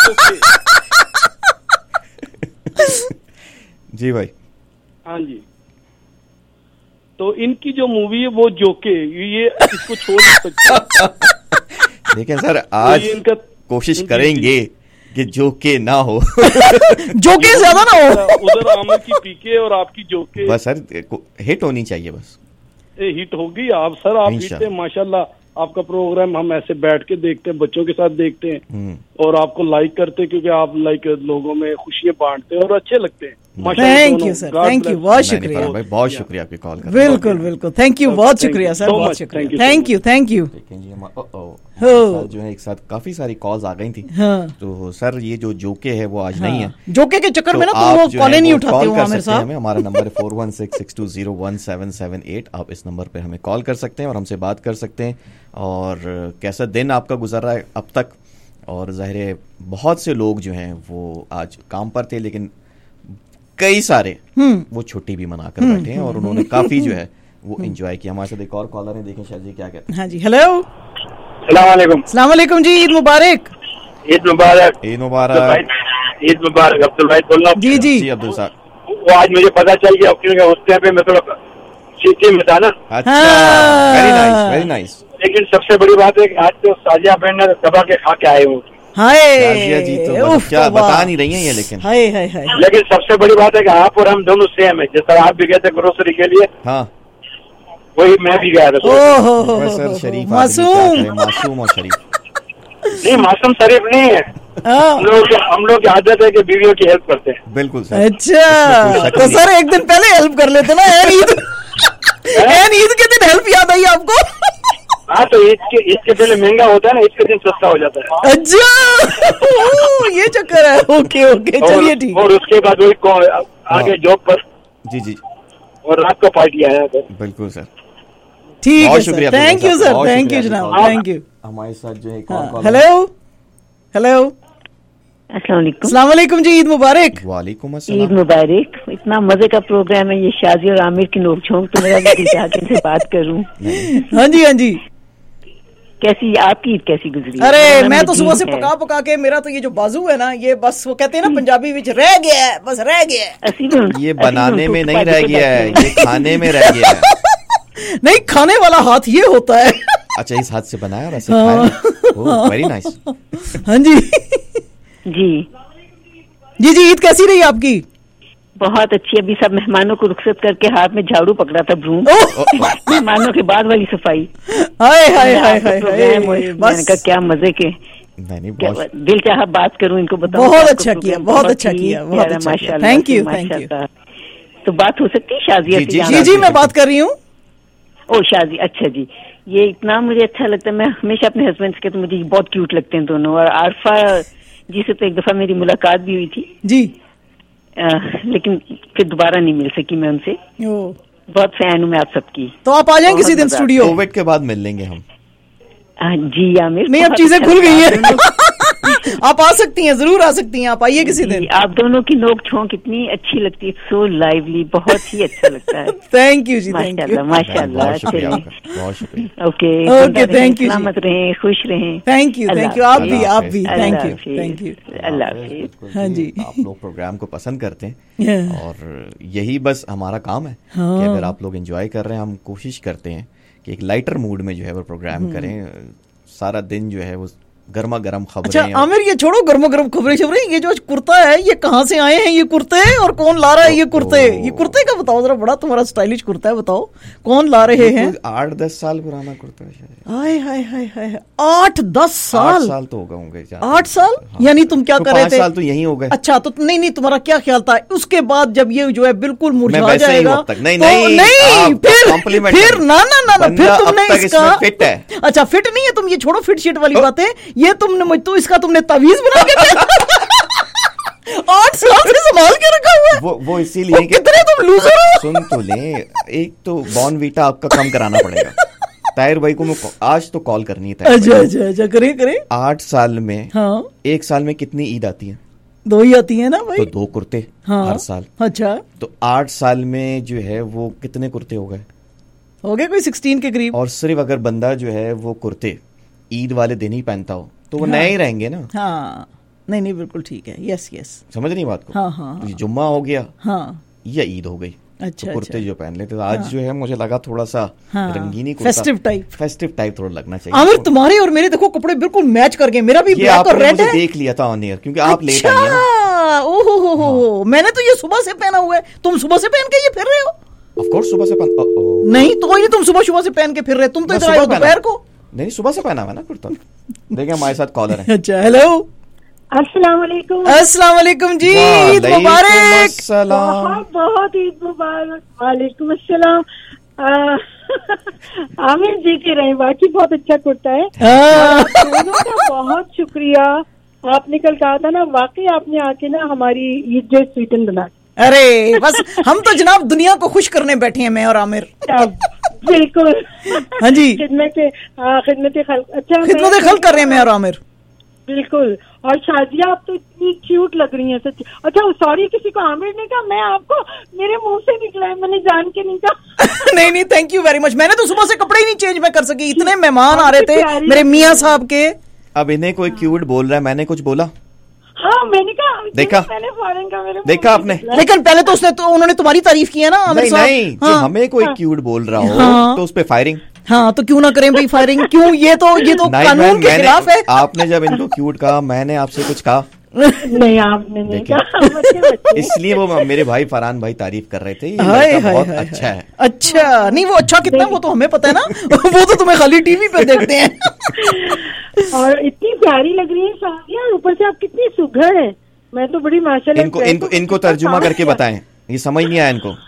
C: जी भाई,
E: हाँ जी, तो इनकी जो मूवी है वो जोके, ये इसको छोड़ नहीं सकते।
C: लेकिन सर आज
E: इनका
C: कोशिश करेंगे कि जोके ना हो।
X: जोके ज्यादा ना हो।
E: उधर आमिर की पीके और आपकी जोके
C: बस सर हिट होनी चाहिए बस।
E: हिट होगी आप सर, आप हिट है माशाल्लाह। आपका प्रोग्राम हम ऐसे बैठ के देखते हैं, बच्चों के साथ देखते हैं और आपको लाइक करते हैं क्योंकि आप लाइक लोगों में खुशियां बांटते हैं और अच्छे लगते हैं।
X: Thank you sir, thank you, बहुत शुक्रिया
C: भाई, बहुत शुक्रिया आपकी कॉल करने।
X: बिल्कुल बिल्कुल, थैंक यू, बहुत शुक्रिया सर, बहुत शुक्रिया, thank you thank you.
C: Sir जो है एक साथ काफी सारी कॉल्स आ गई थी,
X: हाँ।
C: तो सर ये जो जोके है वो आज नहीं है।
X: जोके के चक्कर में ना तुम लोग कॉल नहीं उठाते हो आमिर साहब।
C: हमारा नंबर है 4166201778। आप इस नंबर पे हमें कॉल कर सकते हैं और हमसे बात कर सकते हैं। और कैसा दिन आपका गुजर रहा है अब तक? और ज़ाहिर है बहुत से लोग जो हैं वो आज काम पर थे, लेकिन कई सारे वो छुट्टी भी मनाकर बैठे हैं और उन्होंने काफी जो है वो एंजॉय किया। हमारे साथ एक और कॉलर है, देखें शायद जी क्या कहते हैं।
X: हाँ जी, हेलो,
G: अस्सलाम वालेकुम
X: जी, ईद मुबारक।
G: ईद मुबारक।
C: ईद मुबारक।
G: ईद मुबारक। अब्दुल भाई बोल रहा हूँ।
X: जी जी
C: जी अब्दुल साहब,
G: वो आज मुझे पता चल गया क्योंकि उस टाइम पे मैं थोड़ा सीटी में था ना।
C: अच्छा, वेरी नाइस वेरी नाइस।
G: लेकिन सबसे बड़ी बात है कि आज तो साजिया बहन ने दबा के खा के आए हो।
C: शाजिया जी तो क्या बता नहीं रही हैं ये, लेकिन
G: लेकिन सबसे बड़ी बात है कि आप और हम दोनों सेम है। जिस तरह आप भी गए थे ग्रोसरी के लिए,
C: हाँ
G: वही मैं भी गया था।
C: सर शरीफ मासूम और शरीफ
G: नहीं, मासूम शरीफ नहीं है। हम लोग की आदत है कि बीवियों की हेल्प करते हैं।
C: बिल्कुल सर।
X: अच्छा, तो सर एक दिन पहले हेल्प कर लेते ना। ईद के दिन हेल्प याद आई आपको?
G: हाँ, तो इसके पहले महंगा होता है ना, इसके दिन सस्ता हो जाता है।
X: अच्छा, ये चक्कर है। ओके ओके, चलिए ठीक।
G: और उसके बाद वही आगे जॉब पर।
C: जी जी,
G: और रात को पार्टी आया था।
C: बिल्कुल सर,
X: ठीक है sir, thank you sir, thank you जनाब, थैंक यू।
C: हमारे साथ जो है
X: हेलो हेलो,
H: अस्सलाम
X: वालेकुम जी, ईद मुबारक।
C: वालेकुम अस्सलाम।
H: ईद मुबारक। इतना मजे का प्रोग्राम है ये, शाजी और आमिर की नोकझोंक, तो मेरा दिल चाहता है इनसे बात करूं।
X: हाँ जी हाँ जी,
H: कैसी आपकी ईद कैसी गुजरी?
X: अरे मैं तो सुबह से पका पका के, मेरा तो ये जो बाजू है ना, ये बस वो कहते हैं ना पंजाबी विच रह गया है, बस रह गया है।
C: ये बनाने में नहीं रह गया है, ये खाने में रह गया है।
X: नहीं, खाने वाला हाथ ये होता है।
C: अच्छा, इस हाथ से बनाया और ऐसे खाया। Very nice.
X: हाँ जी
H: जी
X: जी जी, ईद कैसी रही आपकी?
H: बहुत अच्छी। अभी सब मेहमानों को रुखसत करके हाथ में झाड़ू पकड़ा था, ब्रूम। मेहमानों के बाद वाली सफाई।
X: हाय हाय हाय हाय,
H: मैंने कहा क्या मजे के। दिल चाहा बात करूं, इनको बताऊं।
X: बहुत अच्छा किया, बहुत अच्छा किया, बहुत अच्छा,
H: माशाल्लाह,
X: थैंक यू थैंक यू।
H: तो बात हो सकती है शाजिया से?
X: जी जी, मैं बात कर रही हूँ।
H: ओ शाजी, अच्छा जी। ये इतना मुझे अच्छा लगता है, मैं हमेशा अपने हस्बैंड से कहती हूँ मुझे बहुत क्यूट लगते हैं दोनों। और आरफा जी से तो एक दफा मेरी मुलाकात भी हुई थी
X: जी,
H: लेकिन फिर दोबारा नहीं मिल सकी मैं उनसे। बहुत फैन हूँ मैं आप सबकी।
X: तो आप आ जाएं किसी दिन स्टूडियो।
C: कोविड के बाद मिल लेंगे हम।
H: जी आमिर,
X: नहीं अब चीजें खुल गई हैं। आप आ सकती हैं, जरूर आ सकती हैं, आप आइए किसी दिन।
H: आप दोनों की नोक झोंक इतनी अच्छी लगती है, सो लाइवली, बहुत ही अच्छा लगता है।
X: थैंक यू जी, थैंक यू,
H: माशाल्लाह।
C: बहुत शुक्रिया।
H: Okay
X: okay, thank you.
H: सलामत रहें, खुश रहें।
X: थैंक यू थैंक यू, आप भी थैंक यू थैंक यू।
H: अल्लाह हाफिज़।
X: हाँ जी,
C: आप लोग प्रोग्राम को पसंद करते हैं और यही बस हमारा काम है कि अगर आप लोग एंजॉय कर रहे हैं, हम कोशिश करते हैं कि एक लाइटर मूड में जो है वो प्रोग्राम करें। सारा दिन जो है वो गर्मा गर्म खबरें।
X: अच्छा आमिर, ये छोड़ो गर्मा गर्म खबरें शबरें, ये जो कुर्ता है ये कहाँ से आए हैं ये कुर्ते, और कौन ला रहा है ये कुर्ते? ये कुर्ते का बताओ जरा, बड़ा तुम्हारा स्टाइलिश कुर्ता है, बताओ कौन ला रहे हैं?
C: 8-10 साल पुराना कुर्ता है।
X: हाय हाय हाय हाय, 8-10 साल?
C: 8 साल तो हो गए
X: 8 साल? यानी तुम क्या कर रहे थे?
C: 5 साल तो यही हो गए।
X: अच्छा, तो नहीं, तुम्हारा क्या ख्याल था उसके बाद जब ये जो है बिल्कुल मुरझा जाएगा?
C: नहीं
X: फिर ना फिर तुमने इसका
C: फिट है।
X: अच्छा फिट नहीं है, तुम ये छोड़ो फिट शीट वाली बातें, ये तुमने तो इसका तुमने तावीज बना के 8 साल से संभाल के रखा हुआ है।
C: वो इसीलिए
X: कितने तुम लूजर हो।
C: सुन तो ले, एक तो बॉर्नवीटा आपका कम कराना पड़ेगा। ताहिर भाई को मैं आज तो कॉल करनी है।
X: अच्छा करे
C: 8 साल में,
X: हाँ,
C: 1 साल में कितनी ईद आती है?
X: 2 ही आती है ना भाई।
C: तो 2 कुर्ते, हाँ, हर साल।
X: अच्छा,
C: तो 8 साल में जो है वो कितने कुर्ते हो गए?
X: हो गए कोई 16 के करीब।
C: और सिर्फ अगर बंदा जो है वो कुर्ते ईद वाले दिन ही पहनता हो तो वो
X: हाँ,
C: नए ही रहेंगे ना।
X: हाँ, नहीं बिल्कुल ठीक है। यस
C: समझ नहीं बात को।
X: हाँ,
C: जुम्मा हो गया,
X: हाँ,
C: या ईद हो गई।
X: अच्छा,
C: तो कुर्ते जो पहन लेते, तो आज
X: हाँ,
C: जो है मुझे लगा थोड़ा सा रंगीनी कुर्ता, फेस्टिव टाइप थोड़ा लगना चाहिए।
X: आमिर तुम्हारे और मेरे देखो कपड़े बिल्कुल मैच कर गए। मेरा भी ब्लैक और रेड है।
C: देख लिया था ऑन एयर, क्योंकि आप लेट आई है ना।
X: ओहो, मैंने तो ये सुबह से पहना हुआ है। तुम सुबह से पहन के ये फिर रहे हो?
C: ऑफ कोर्स सुबह से
X: नहीं तो कोई नहीं, तुम सुबह से पहन के फिर रहे। तुम तो इधर आए हो दोपहर को।
C: नहीं, सुबह से पहना हुआ ना कुर्ता। देखिए हमारे साथ कॉलर है।
X: अच्छा, हेलो,
K: अस्सलाम वालेकुम।
X: अस्सलाम वालेकुम जी, ईद मुबारक।
K: बहुत ईद मुबारक। वालेकुम अस्सलाम। आमिर जी के रहे, बाकी बहुत अच्छा कुर्ता है। दोनों का बहुत शुक्रिया। आपने कल कहा था ना, वाकई आपने आके ना हमारी ईद जो स्वीटन बना।
X: अरे बस हम तो जनाब दुनिया को खुश करने बैठे हैं, मैं और आमिर।
K: बिल्कुल,
X: हाँ जी,
K: खिदमत खल्क। अच्छा,
X: खिदमत खल्क कर रहे हैं मैं और आमिर।
K: बिल्कुल। और शाजिया आप तो इतनी क्यूट लग रही हैं सच। अच्छा सॉरी, किसी को आमिर ने कहा, मैं आपको मेरे मुंह से निकला है, मैंने जान के नहीं कहा।
X: नहीं थैंक यू वेरी मच। मैंने तो सुबह से कपड़े ही नहीं चेंज मैं कर सकी, इतने मेहमान आ रहे थे मेरे मियाँ साहब के।
C: अब इन्हें कोई क्यूट बोल रहा है, मैंने कुछ बोला?
K: हाँ, मैंने कहा,
C: देखा,
K: मैंने फौरन का मेरे
C: देखा आपने।
X: लेकिन पहले तो उन्होंने तुम्हारी तारीफ की है ना आमिर साहब।
C: नहीं, जो हमें कोई क्यूट बोल रहा हो तो उस पे फायरिंग।
X: हाँ, तो क्यों ना करें भाई फायरिंग? क्यों? ये तो कानून के खिलाफ है।
C: आपने जब इनको क्यूट कहा, मैंने आपसे कुछ कहा?
K: नहीं, आपने नहीं कहा।
C: इसलिए वो मेरे भाई फरहान भाई तारीफ कर रहे थे, ये बहुत अच्छा है।
X: अच्छा, नहीं वो अच्छा कितना वो तो हमें पता है ना। वो तो तुम्हें खाली टीवी पे देखते हैं।
K: और इतनी प्यारी लग रही है शादिया, ऊपर से आप कितनी सुघड़ है। मैं तो बड़ी माशाल्लाह।
C: इनको तर्जुमा करके बताएं, ये समझ नहीं आया इनको।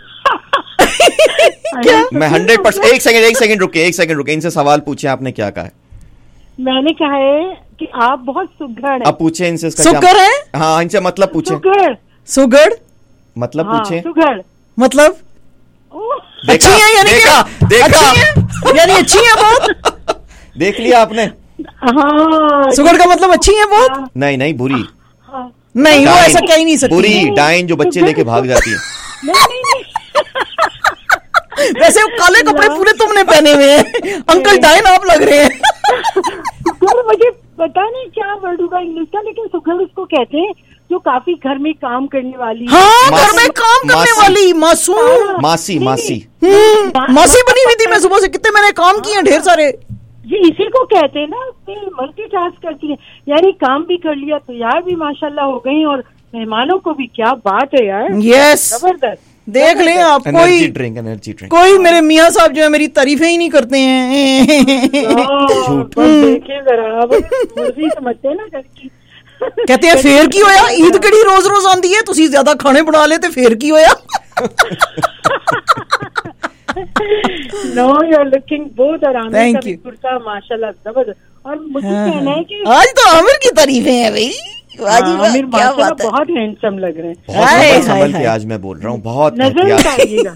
C: मैं 100%। एक सेकंड रुके, इनसे सवाल पूछे, आपने क्या कहा है?
K: मैंने कहा है कि आप बहुत सुघड़ हैं।
C: अब पूछे इनसे इसका
X: सुघड़ है।
C: हाँ, इनसे मतलब पूछे।
X: सुघड़
C: मतलब पूछे।
K: सुघड़
X: मतलब अच्छी है यानी
C: देखा
X: यानी अच्छी है बहुत।
C: देख लिया आपने?
K: हाँ,
X: सुघड़ का मतलब अच्छी है बहुत।
C: नहीं बुरी।
X: नहीं, वो ऐसा कह ही नहीं सकती।
C: बुरी डाइन जो बच्चे लेके भाग जाती है।
K: नहीं।
X: वैसे वो काले कपड़े पूरे तुमने पहने हुए हैं, अंकल डाइन आप लग रहे हैं।
K: मुझे पता नहीं क्या वर्ड होगा इंग्लिश का, लेकिन सुघड़ उसको कहते हैं जो काफी घर में काम करने वाली।
X: हाँ, घर में काम करने वाली मासूम।
C: मासी
X: मासी बनी हुई थी मैं सुबह से। कितने मैंने काम किए ढेर सारे।
K: ये इसी को कहते हैं ना, मल्टीटास्क करती है, यानी काम भी कर लिया, तैयार भी माशाल्लाह हो गई, और मेहमानों को भी। क्या बात है यार।
X: यस,
K: जबरदस्त।
X: देख ले आप।
C: एनर्जी ड्रिंक
X: कोई मेरे मियाँ साहब जो है मेरी तारीफें ही नहीं करते हैं।
K: देखे जरा, मुर्गी समझते हैं ना घर की।
X: कहते हैं फेर की होया, ईद कड़ी रोज आंदी है, तुसी ज्यादा खाने बना ले ते फेर की होया।
K: नो, यू आर लुकिंग बहुत आराम।
X: Thank you.
K: कुर्ता माशाल्लाह जबरदस्त। और मुझे कहना है कि
X: आज तो आमिर की तारीफें हैं भाई।
K: आमिर माशाल्लाह बहुत हैंडसम लग रहे
C: हैं। आज मैं बोल रहा हूँ बहुत
K: नजर आइएगा।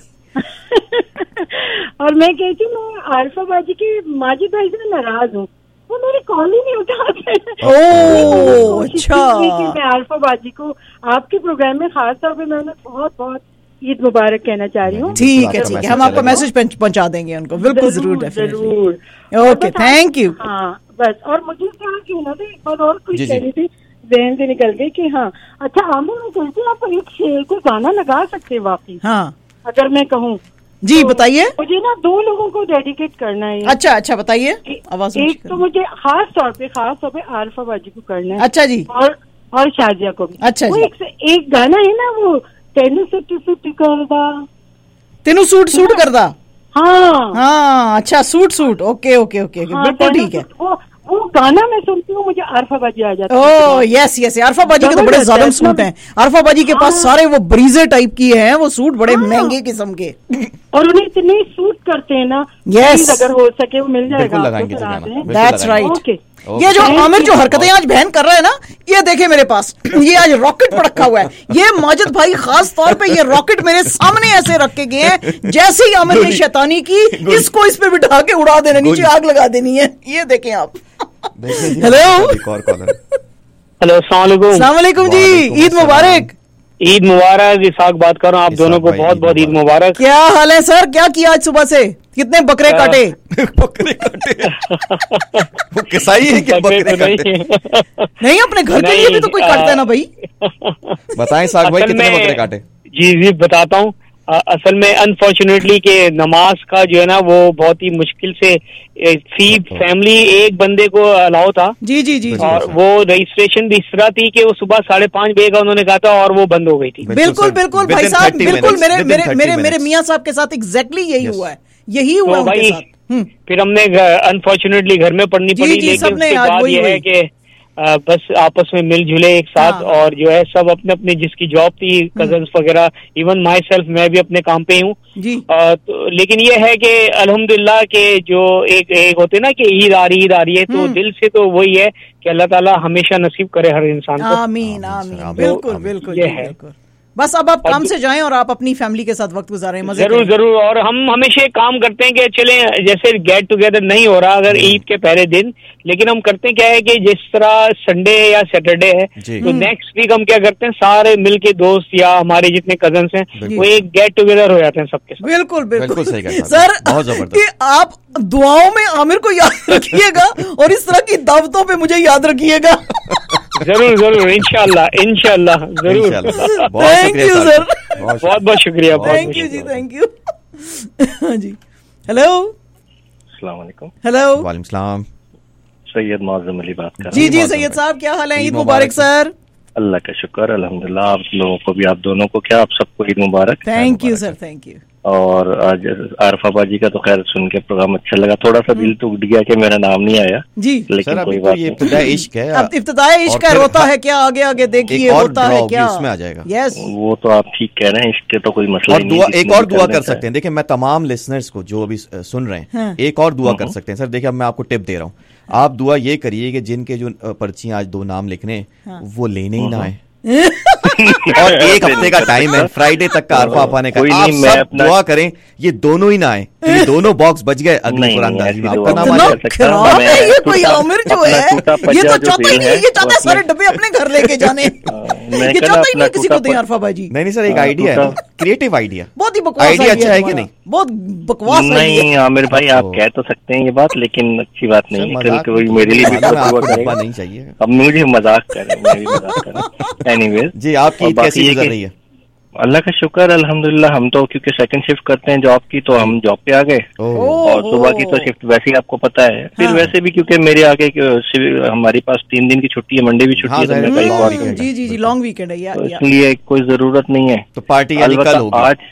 K: और मैं कहती हूँ, मैं आरिफा बाजी के माजिद भाई से नाराज हूँ, वो मेरी कॉल ही नहीं उठाते।
X: अच्छा।
K: मैं आरिफा बाजी को आपके प्रोग्राम में खास तौर पे मैं उन्हें बहुत बहुत ईद मुबारक कहना चाह रही हूँ।
X: ठीक है, हम आपका मैसेज पहुंचा देंगे उनको। बिल्कुल, जरूर। Okay, thank you.
K: हाँ बस। और मुझे क्या कहना था, एक बात और कुछ कह रही थी, जहन से निकल गई कि हाँ। अच्छा आमिर, मैं कहती हूँ आप एक शेर को गाना लगा सकते वाकई।
X: हाँ,
K: अगर मैं कहूँ
X: जी
K: तो
X: बताइए।
K: मुझे ना 2 लोगों को डेडिकेट करना है।
X: अच्छा बताइए। आवाज
K: एक तो मुझे खास तौर पे आरिफा बाजी को करना है।
X: अच्छा जी।
K: और शाजिया को भी।
X: अच्छा जी।
K: एक गाना है ना, वो तेनू सूट करदा,
X: तेनू सूट करदा।
K: हाँ,
X: अच्छा सूट। ओके, बिल्कुल ठीक है।
K: वो गाना मैं सुनती हूँ, मुझे आरिफा बाजी आ जाती है।
X: ओह यस, आरिफा बाजी के तो बड़े जालिम सूट हैं। आरिफा बाजी के पास सारे वो ब्रीजे टाइप की हैं, वो सूट बड़े महंगे किस्म के।
K: और उन्हें इतने सूट करते हैं ना।
X: Yes.
K: अगर हो सके वो मिल जाएगा,
C: लगाएंगे
X: That's right.
K: ओके।
X: ये जो आमिर जो हरकतें आज बहन कर रहा है ना, ये देखे मेरे पास, ये आज रॉकेट पर रखा हुआ है। ये माजिद भाई खास तौर पे ये रॉकेट मेरे सामने ऐसे रख के गए हैं, जैसे ही आमिर ने शैतानी की, इसको इस पे बिठा के उड़ा देना, नीचे आग लगा देनी है। ये देखें आप। हेलो
L: हेलो, अस्सलाम वालेकुम
X: जी, ईद मुबारक।
L: ईद मुबारक। इसाक बात कर रहा हूँ, आप दोनों को बहुत बहुत ईद मुबारक।
X: क्या हाल है सर, क्या किया आज सुबह से? कितने बकरे काटे?
C: बकरे काटे वो कसाई है क्या? बकरे काटे
X: नहीं, अपने घर के लिए भी तो कोई काटता है ना भाई।
C: बताएं साग भाई, कितने बकरे काटे?
L: जी बताता हूँ। असल में अनफॉर्चुनेटली के नमाज का जो है ना वो बहुत ही मुश्किल से थी। फैमिली एक बंदे को अलाउ था।
X: जी।
L: और वो रजिस्ट्रेशन भी इस तरह थी कि वो सुबह 5:30 बजे का उन्होंने कहा था और वो बंद हो गई थी।
X: बिल्कुल भाई साहब, बिल्कुल मेरे मियाँ साहब के साथ एग्जैक्टली यही हुआ है, यही हुआ
L: तो
X: उनके साथ।
L: फिर हमने अनफॉर्चुनेटली घर में पढ़नी पड़ी, लेकिन उसके बाद ये है कि बस आपस में मिलजुले एक साथ। और जो है सब अपने अपने जिसकी जॉब थी, कजन्स वगैरह, इवन माई सेल्फ, मैं भी अपने काम पे हूँ। तो लेकिन ये है कि अल्हम्दुलिल्लाह के जो एक होते ना कि ईद आ रही है, तो दिल से तो वही है कि अल्लाह ताला हमेशा नसीब करे हर इंसान को।
X: आमीन आमीन। बिल्कुल ये है। बस अब आप काम से जाएं और आप अपनी फैमिली के साथ वक्त गुजारें, मजे
L: जरूर जरूर। और हम हमेशा काम करते हैं कि चले, जैसे गेट टुगेदर नहीं हो रहा अगर ईद के पहले दिन, लेकिन हम करते क्या है कि जिस तरह संडे या सैटरडे है तो नेक्स्ट वीक हम क्या करते हैं, सारे मिलके दोस्त या हमारे जितने कजन्स हैं वो एक गेट टुगेदर हो जाते हैं सबके साथ।
X: बिल्कुल सही सर। कि आप दुआओं में आमिर को याद रखिएगा और इस तरह की दावतों पे मुझे याद रखिएगा।
L: जरूर इंशाल्लाह जरूर।
X: थैंक यू सर,
L: बहुत शुक्रिया।
X: थैंक यू जी, थैंक यू जी। हेलो,
M: अस्सलाम वालेकुम।
X: हेलो,
M: वालेकुम सलाम। सैयद मौजम अली बात कर रहा
X: हूँ। जी सैयद साहब, क्या हाल है? ईद मुबारक सर।
M: अल्लाह का शुक्र, अल्हम्दुलिल्लाह। आप लोगों को भी, आप दोनों को, क्या आप सबको ईद मुबारक।
X: Thank you sir, thank you.
M: और आज आरफा बाजी का तो खैर सुन के प्रोग्राम अच्छा लगा। थोड़ा सा दिल टूट गया कि मेरा नाम नहीं आया
X: जी,
M: लेकिन कोई बात नहीं।
C: इब्तिदाई इश्क है,
X: अब इब्तिदाई इश्क है, रोता है क्या आगे देखिए, होता है क्या
C: उसमें आ जाएगा।
X: यस,
M: वो तो आप ठीक कह रहे हैं, इश्क तो कोई मसला नहीं।
C: एक और दुआ कर सकते हैं। देखिए, मैं तमाम लिसनर्स को जो अभी सुन रहे हैं, एक और दुआ कर सकते हैं सर। देखिए, अब मैं आपको टिप दे रहा हूँ, आप दुआ ये करिए कि जिनके जो पर्चियां आज 2 नाम लिखने वो लेने ही ना आए। और 1 हफ्ते का टाइम है, फ्राइडे तक का आरफा पाने का। आप सब दुआ करें ये दोनों ही ना आए, ये दोनों बॉक्स बच गए अगली कुरानदाजी में। आपका नाम आ
X: सकता है। ये कोई आमिर जो है ये तो चाहता ही नहीं, ये चाहता है सारे डब्बे अपने घर लेके जाने। ये चाहता ही नहीं किसी को दें आरफा भाई।
C: नहीं सर, एक आइडिया है, क्रिएटिव आइडिया।
X: बहुत ही बकवास
C: आइडिया अच्छा है कि नहीं?
X: बहुत बकवास
M: नहीं आमिर भाई, आप कह तो सकते हैं ये बात, लेकिन अच्छी बात नहीं है। कोई मेरे लिए
C: नहीं चाहिए।
M: अब मुझे मजाक करें। एनीवेज
C: जी, आपकी ईद कैसी गुजर रही है?
M: अल्लाह का शुक्र, अल्हम्दुलिल्लाह। हम तो क्योंकि सेकंड शिफ्ट करते हैं जॉब की, तो हम जॉब पे आ गए। और सुबह की तो शिफ्ट वैसे ही आपको पता है। फिर वैसे भी क्योंकि मेरे आगे हमारे पास 3 दिन की छुट्टी है, मंडे भी छुट्टी है,
X: जी लॉन्ग वीकेंड है,
M: इसलिए कोई जरूरत नहीं है।
C: तो पार्टी कल होगी?
M: आज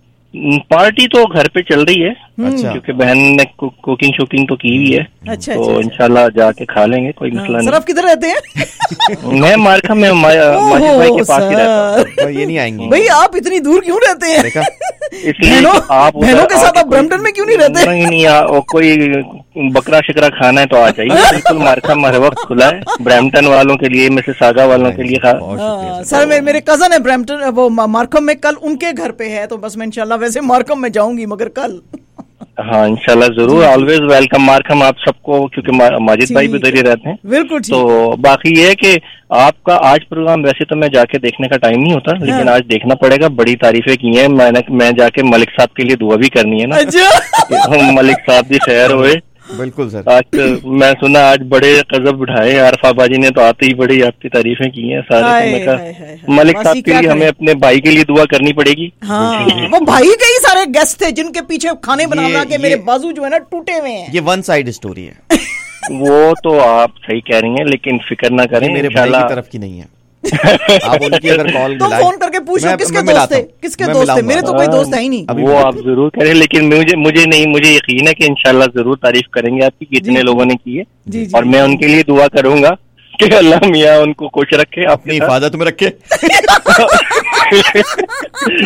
M: पार्टी तो घर पे चल रही है। अच्छा। क्योंकि बहन ने कुकिंग शूकिंग तो की हुई है।
X: अच्छा,
M: तो इंशाल्लाह जाके खा लेंगे, कोई मसला नहीं।
X: सर, आप किधर रहते हैं?
M: मैं मार्का में माजिद भाई के पास ही रहता हूँ।
C: ये नहीं आएंगे
X: भाई, आप इतनी दूर क्यों रहते हैं?
M: इसलिए आप
X: बहनों के साथ आप ब्रैम्पटन में क्यों नहीं रहते?
M: नहीं, कोई बकरा शिकरा खाना है तो आ जाइए। बिल्कुल, मार्का हर वक्त खुला है, ब्रैम्पटन वालों के लिए, मिसिसागा वालों के लिए।
X: सर, मेरे कजन है ब्रैम्पटन, वो मार्कम में, कल उनके घर पे है, तो बस मैं इंशाल्लाह वैसे मार्कम में जाऊंगी, मगर कल।
M: हाँ इंशाल्लाह जरूर, ऑलवेज वेलकम मार्कम आप सबको, क्योंकि माजिद भाई भी उधर ही रहते हैं।
X: बिल्कुल।
M: तो बाकी ये है कि आपका आज प्रोग्राम वैसे तो मैं जाके देखने का टाइम नहीं होता, लेकिन आज देखना पड़ेगा। बड़ी तारीफें की हैं, मैं जाके मलिक साहब के लिए दुआ भी करनी है ना। मलिक साहब भी खैर हुए।
C: बिल्कुल सर।
M: आज मैं सुना आज बड़े कजब उठाए आरफा बाजी ने, तो आते ही बड़ी आपकी तारीफें की हैं सारे। मलिक साहब के लिए हमें अपने भाई के लिए दुआ करनी पड़ेगी।
X: हाँ, वो भाई के ही सारे गेस्ट थे जिनके पीछे खाने बना के मेरे बाजू जो है ना टूटे हुए हैं।
C: ये 1 साइड स्टोरी है।
M: वो तो आप सही कह रही हैं, लेकिन फिक्र ना करें,
C: मेरे भाई की तरफ की नहीं है। आप उनकी अगर कॉल
X: तो फोन करके पूछो किसके दोस्त थे, किसके दोस्त थे? मेरे तो कोई दोस्त है ही नहीं।
M: वो आप जरूर करें, लेकिन मुझे यकीन है कि इंशाल्लाह जरूर तारीफ करेंगे आपकी, कितने लोगों ने की है। और मैं उनके लिए दुआ करूंगा कि अल्लाह मियाँ उनको खुश रखे, अपनी
C: हिफाजत में रखे।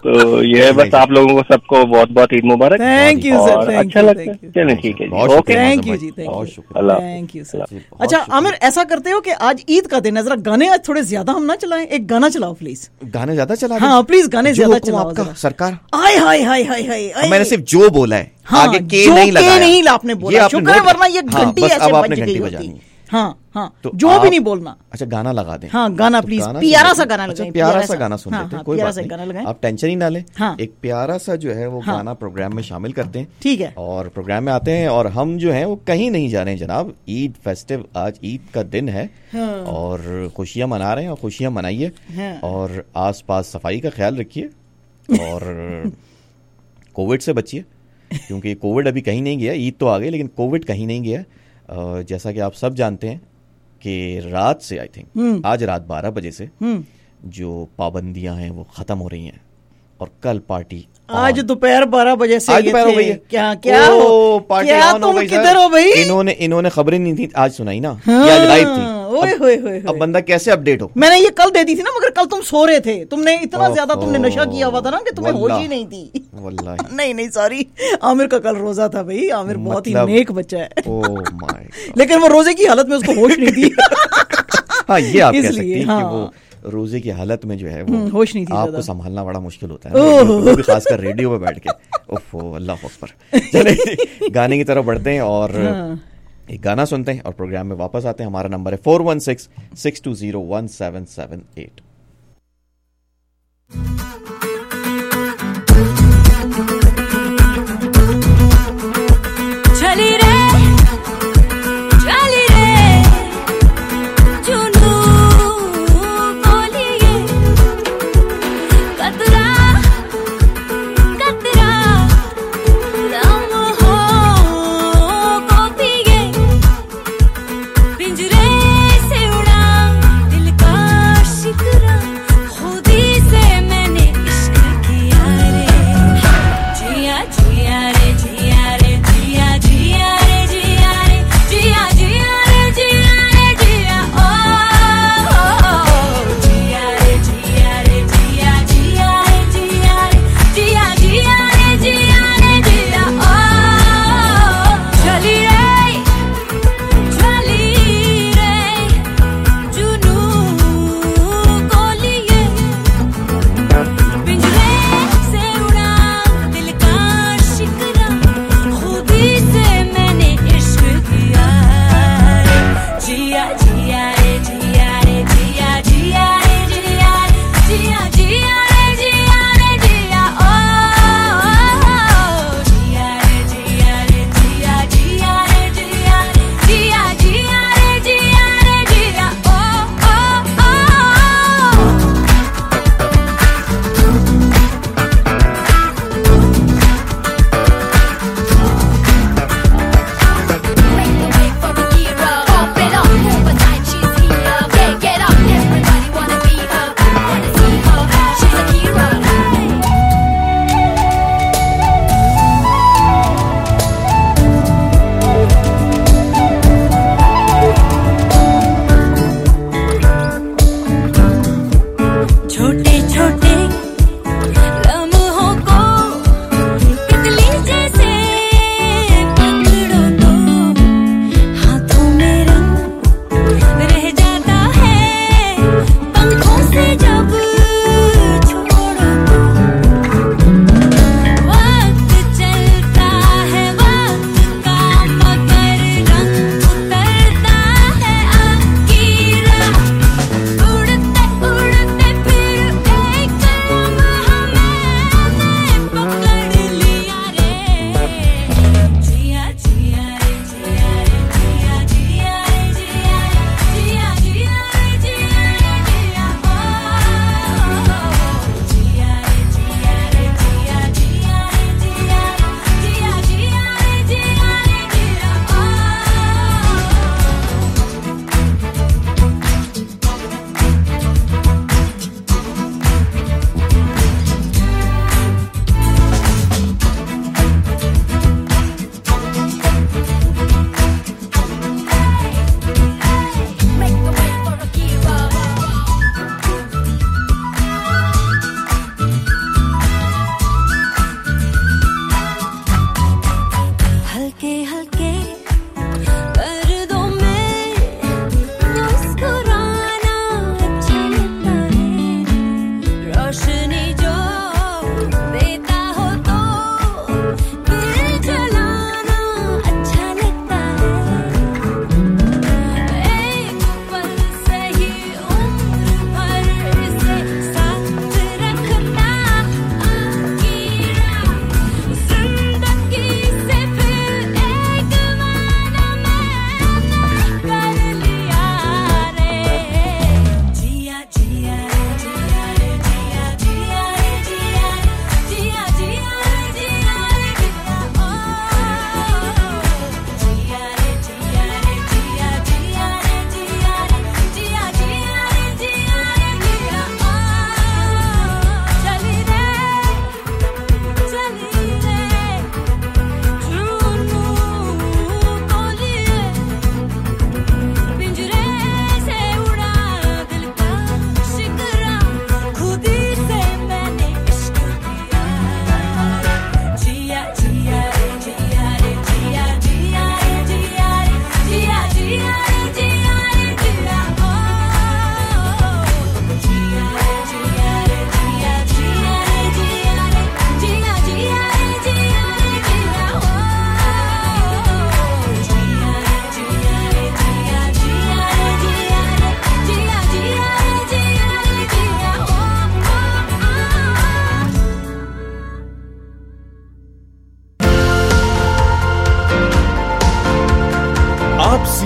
M: तो ये बस आप लोगों को सबको बहुत बहुत ईद मुबारक।
X: थैंक यू सर,
M: अच्छा लगता है। चलिए ठीक है जी, ओके,
X: थैंक यू जी, थैंक यू सर। अच्छा आमिर, ऐसा करते हो कि आज ईद का दिन है, जरा गाने आज थोड़े ज्यादा हम ना चलाएं, एक गाना चलाओ प्लीज।
C: गाने ज्यादा चला?
X: हाँ प्लीज गाने ज्यादा चलाओ
C: आपका सरकार।
X: हाय हाय हाय हाय हाय,
C: मैंने सिर्फ जो बोला है, आगे के नहीं लगाया।
X: नहीं आपने बोला, शुक्र है, वरना ये घंटी ऐसे बज गई होती। हाँ हाँ, तो जो भी नहीं बोलना।
C: अच्छा गाना लगा दें।
X: हाँ गाना प्लीज, प्यारा सा गाना लगाएं।
C: प्यारा सा गाना सुन लेते हैं, कोई बात नहीं, आप टेंशन ही ना लें। एक प्यारा सा जो है वो गाना प्रोग्राम में शामिल करते हैं,
X: ठीक है,
C: और प्रोग्राम में आते हैं। और हम जो है वो कहीं नहीं जा रहे हैं जनाब, ईद फेस्टिव, आज ईद का दिन है और खुशियां मना रहे हैं, और खुशियां मनाइए और आसपास सफाई का ख्याल रखिए और कोविड से बचिए, क्योंकि कोविड अभी कहीं नहीं गया। ईद तो आ गई लेकिन कोविड कहीं नहीं गया। जैसा कि आप सब जानते हैं कि रात से, आई थिंक आज रात 12 बजे से जो पाबंदियां हैं वो खत्म हो रही हैं और कल पार्टी
X: आज दोपहर 12 बजे से
C: आज दोपहर हो गई है।
X: क्या पार्टी ऑन हो गई। किधर हो भाई?
C: इन्होंने खबरें नहीं थी आज सुनाई ना, आज लाइव थी। अब बंदा कैसे अपडेट हो?
X: मैंने ये कल दे दी थी ना, मगर कल तुम सो रहे थे, तुमने इतना ज्यादा तुमने नशा किया हुआ था ना कि तुम्हें होश ही नहीं थी। नहीं सॉरी, आमिर का कल रोजा था भाई, आमिर बहुत ही नेक बच्चा है। लेकिन वो रोजे की हालत में उसको होश नहीं थी।
C: हाँ ये आप कह सकती हैं कि वो रोजे की हालत में जो है वो
X: होश नहीं थी,
C: आपको संभालना बड़ा मुश्किल होता है, खासकर रेडियो पे बैठ के। ओफो, अल्लाह अकबर। चले गाने की तरफ बढ़ते हैं और एक गाना सुनते हैं और प्रोग्राम में वापस आते हैं। हमारा नंबर है 4166201778।
F: पिंजरे से उड़ा दिल का शिकवा।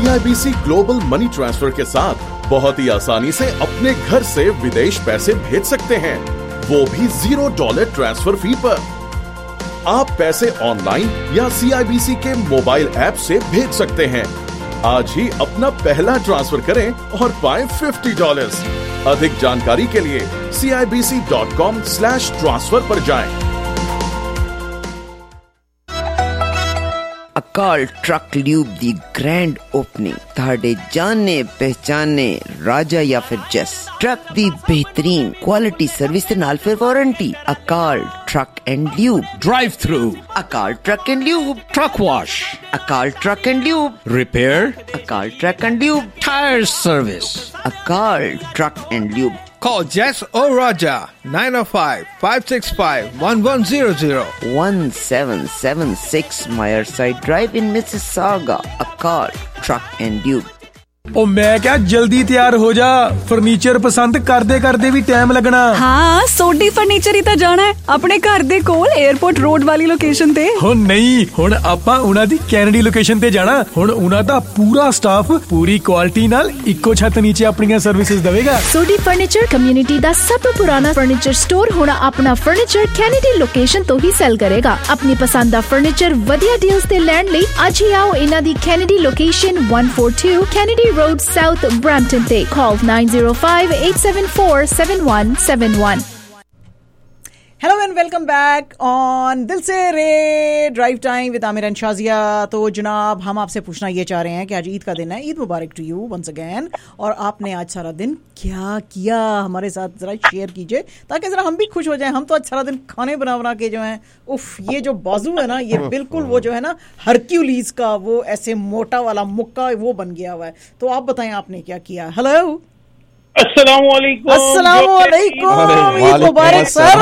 U: CIBC ग्लोबल मनी ट्रांसफर के साथ बहुत ही आसानी से अपने घर से विदेश पैसे भेज सकते हैं, वो भी $0 ट्रांसफर फी पर। आप पैसे ऑनलाइन या CIBC के मोबाइल ऐप से भेज सकते हैं। आज ही अपना पहला ट्रांसफर करें और पाएं $50। अधिक जानकारी के लिए CIBC.com/transfer पर जाएं।
A: अकाल ट्रक ल्यूब दी ग्रैंड ओपनिंग ताड़े जाने पहचाने राजा या फिर जस ट्रक दी बेहतरीन क्वालिटी सर्विस ते नाल फिर warranty. Akal truck and lube
I: drive through,
A: Akal truck and lube
I: truck wash,
A: Akal truck and lube
I: repair,
A: Akal truck and lube
I: tyre service,
A: Akal truck and lube.
J: Call Jess or Raja 905-565-1100
A: 1776 Meyerside Drive in Mississauga. Akal Truck and Tube.
F: ओ मैं क्या जल्दी तैयार हो जा, फर्नीचर पसंद करदे भी टाइम लगना।
N: हाँ सोडी फर्नीचर ही तो जाना है अपने घर दे कोल एयरपोर्ट रोड वाली लोकेशन ते।
F: हो नहीं, हुण आपां उना दी कैनेडी लोकेशन ते जाना। हुण उना दा पूरा स्टाफ पूरी क्वालिटी नाल इक्को छत नीचे अपनी सर्विसेज देवेगा।
O: सोडी फर्नीचर कम्युनिटी दा सब तो पुराना फर्नीचर स्टोर हुण अपना फर्नीचर कैनेडी लोकेशन तो ही सेल करेगा। अपनी पसंद दा फर्नीचर वधिया डील्स ते लैंड लई अज ही आओ इना दी Kennedy location 142 Kennedy Road South Brampton Day. Call 905-874-7171.
X: Hello and welcome back on Dil Se Re drive time with Aamir and Shazia. तो जनाब हम आपसे पूछना ये चाह रहे हैं कि आज ईद का दिन है, ईद मुबारक टू यू वंस अगेन। और आपने आज सारा दिन क्या किया हमारे साथ जरा शेयर कीजिए ताकि जरा हम भी खुश हो जाएं। हम तो आज सारा दिन खाने बना के जो हैं, उफ ये जो बाजू है ना, ये बिल्कुल वो जो है ना हरक्यूलीज का वो ऐसे मोटा वाला मुक्का वो बन गया हुआ है। तो आप बताएं आपने क्या किया। हेलो
P: अस्सलाम वालेकुम।
X: अस्सलाम वालेकुम, ईद मुबारक सर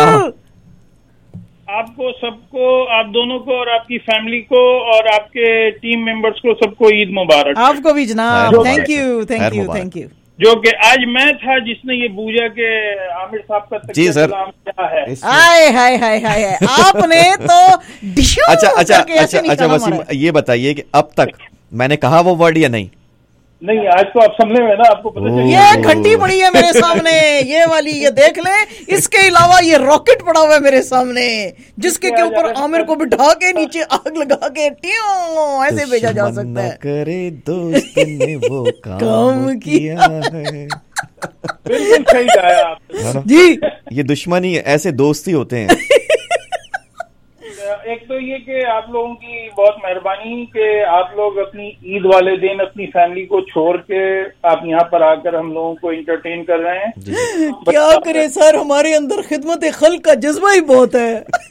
P: आपको सबको, आप दोनों को और आपकी फैमिली को और आपके टीम मेंबर्स को सबको ईद मुबारक।
X: आपको भी जनाब, thank you thank you thank you.
P: जो कि आज मैं था जिसने ये बूझा के आमिर साहब का सलाम क्या है।
X: हाय हाय हाय हाय आपने तो
C: अच्छा वसीम ये बताइए कि अब तक मैंने कहा वो वर्ड या नहीं?
P: नहीं, आज तो आप समझे में ना, आपको पता चलिए।
X: ये घंटी पड़ी है मेरे सामने, ये वाली, ये देख ले। इसके अलावा ये रॉकेट पड़ा हुआ है मेरे सामने जिसके के ऊपर आमिर को बिठा के नीचे आग लगा के ऐसे भेजा जा सकता है।
C: करे दोस्त ने वो काम किया है।
P: बिल्कुल सही गाया आपने
X: जी।
C: ये दुश्मनी ऐसे दोस्ती होते हैं।
P: एक तो ये कि आप लोगों की बहुत मेहरबानी कि आप लोग अपनी ईद वाले दिन अपनी फैमिली को छोड़ के आप यहाँ पर आकर हम लोगों को इंटरटेन कर रहे हैं।
X: क्या करें सर, हमारे अंदर खिदमत खल्क का जज्बा ही बहुत है।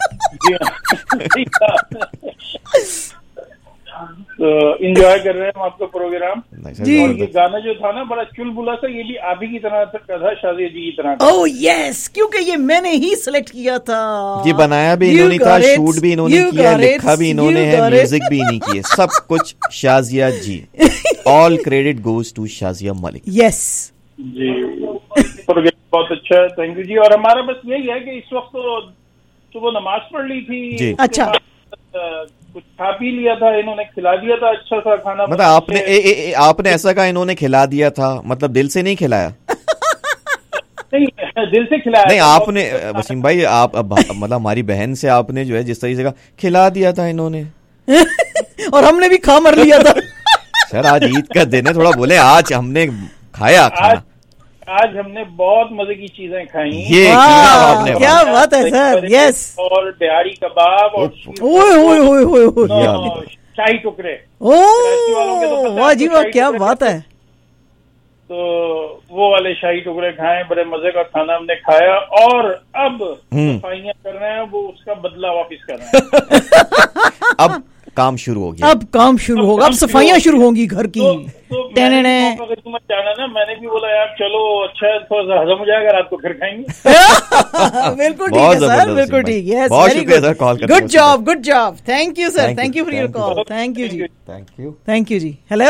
P: तो एंजॉय कर रहे हैं हम आपका प्रोग्राम जी। और ये गाना जो था ना बड़ा चुलबुला सा, ये भी आप ही की तरह का था, शादी जी की तरह।
X: ओह यस, क्योंकि ये मैंने ही सिलेक्ट किया था।
C: ये बनाया भी इन्होंने था, शूट भी इन्होंने किया, लिखा भी इन्होंने है, म्यूजिक भी इन्हीं की है, सब कुछ Shazia ji. All credit goes to Shazia Malik.
X: Yes
P: जी, प्रोग्राम बहुत अच्छा है, थैंक यू जी। और हमारा बस यही है कि इस वक्त तो सुबह नमाज पढ़ ली थी जी।
X: अच्छा,
P: कुछ खा पी लिया था, इन्होंने खिला दिया था अच्छा सा खाना।
C: मतलब आपने ऐसा कहा इन्होंने खिला दिया था, मतलब दिल से नहीं खिलाया?
P: नहीं, दिल से खिलाया
C: नहीं आपने वसीम भाई, आप मतलब हमारी बहन से आपने जो है जिस तरीके से कहा खिला दिया था इन्होंने
X: और हमने भी खा मर लिया था।
C: सर आज ईद का दिन है, थोड़ा बोले आज हमने खाया खाना।
P: आज हमने बहुत मजे की चीजें खाई।
C: ये
X: क्या बात है सर। यस,
P: और बिहारी कबाब और शाही टुकड़े।
X: वाह जी वाह, क्या बात है।
P: तो वो वाले शाही टुकड़े खाए, बड़े मजे का खाना हमने खाया। और अब सफाइयां कर रहे हैं, वो उसका बदला वापस कर रहे हैं।
C: अब काम शुरू हो गया,
X: अब काम शुरू होगा, अब सफाइयां शुरू होंगी घर की।
P: जाना ना, मैंने भी बोला यार चलो, अच्छा थोड़ा सा हजम हो जाएगा, रात को फिर खाएंगे।
X: बिल्कुल ठीक है सर, बिल्कुल ठीक है।
C: बहुत शुक्रिया सर कॉल करने का।
X: Good job, good job, thank you sir, thank you for your call, thank you जी, थैंक यू जी। हेलो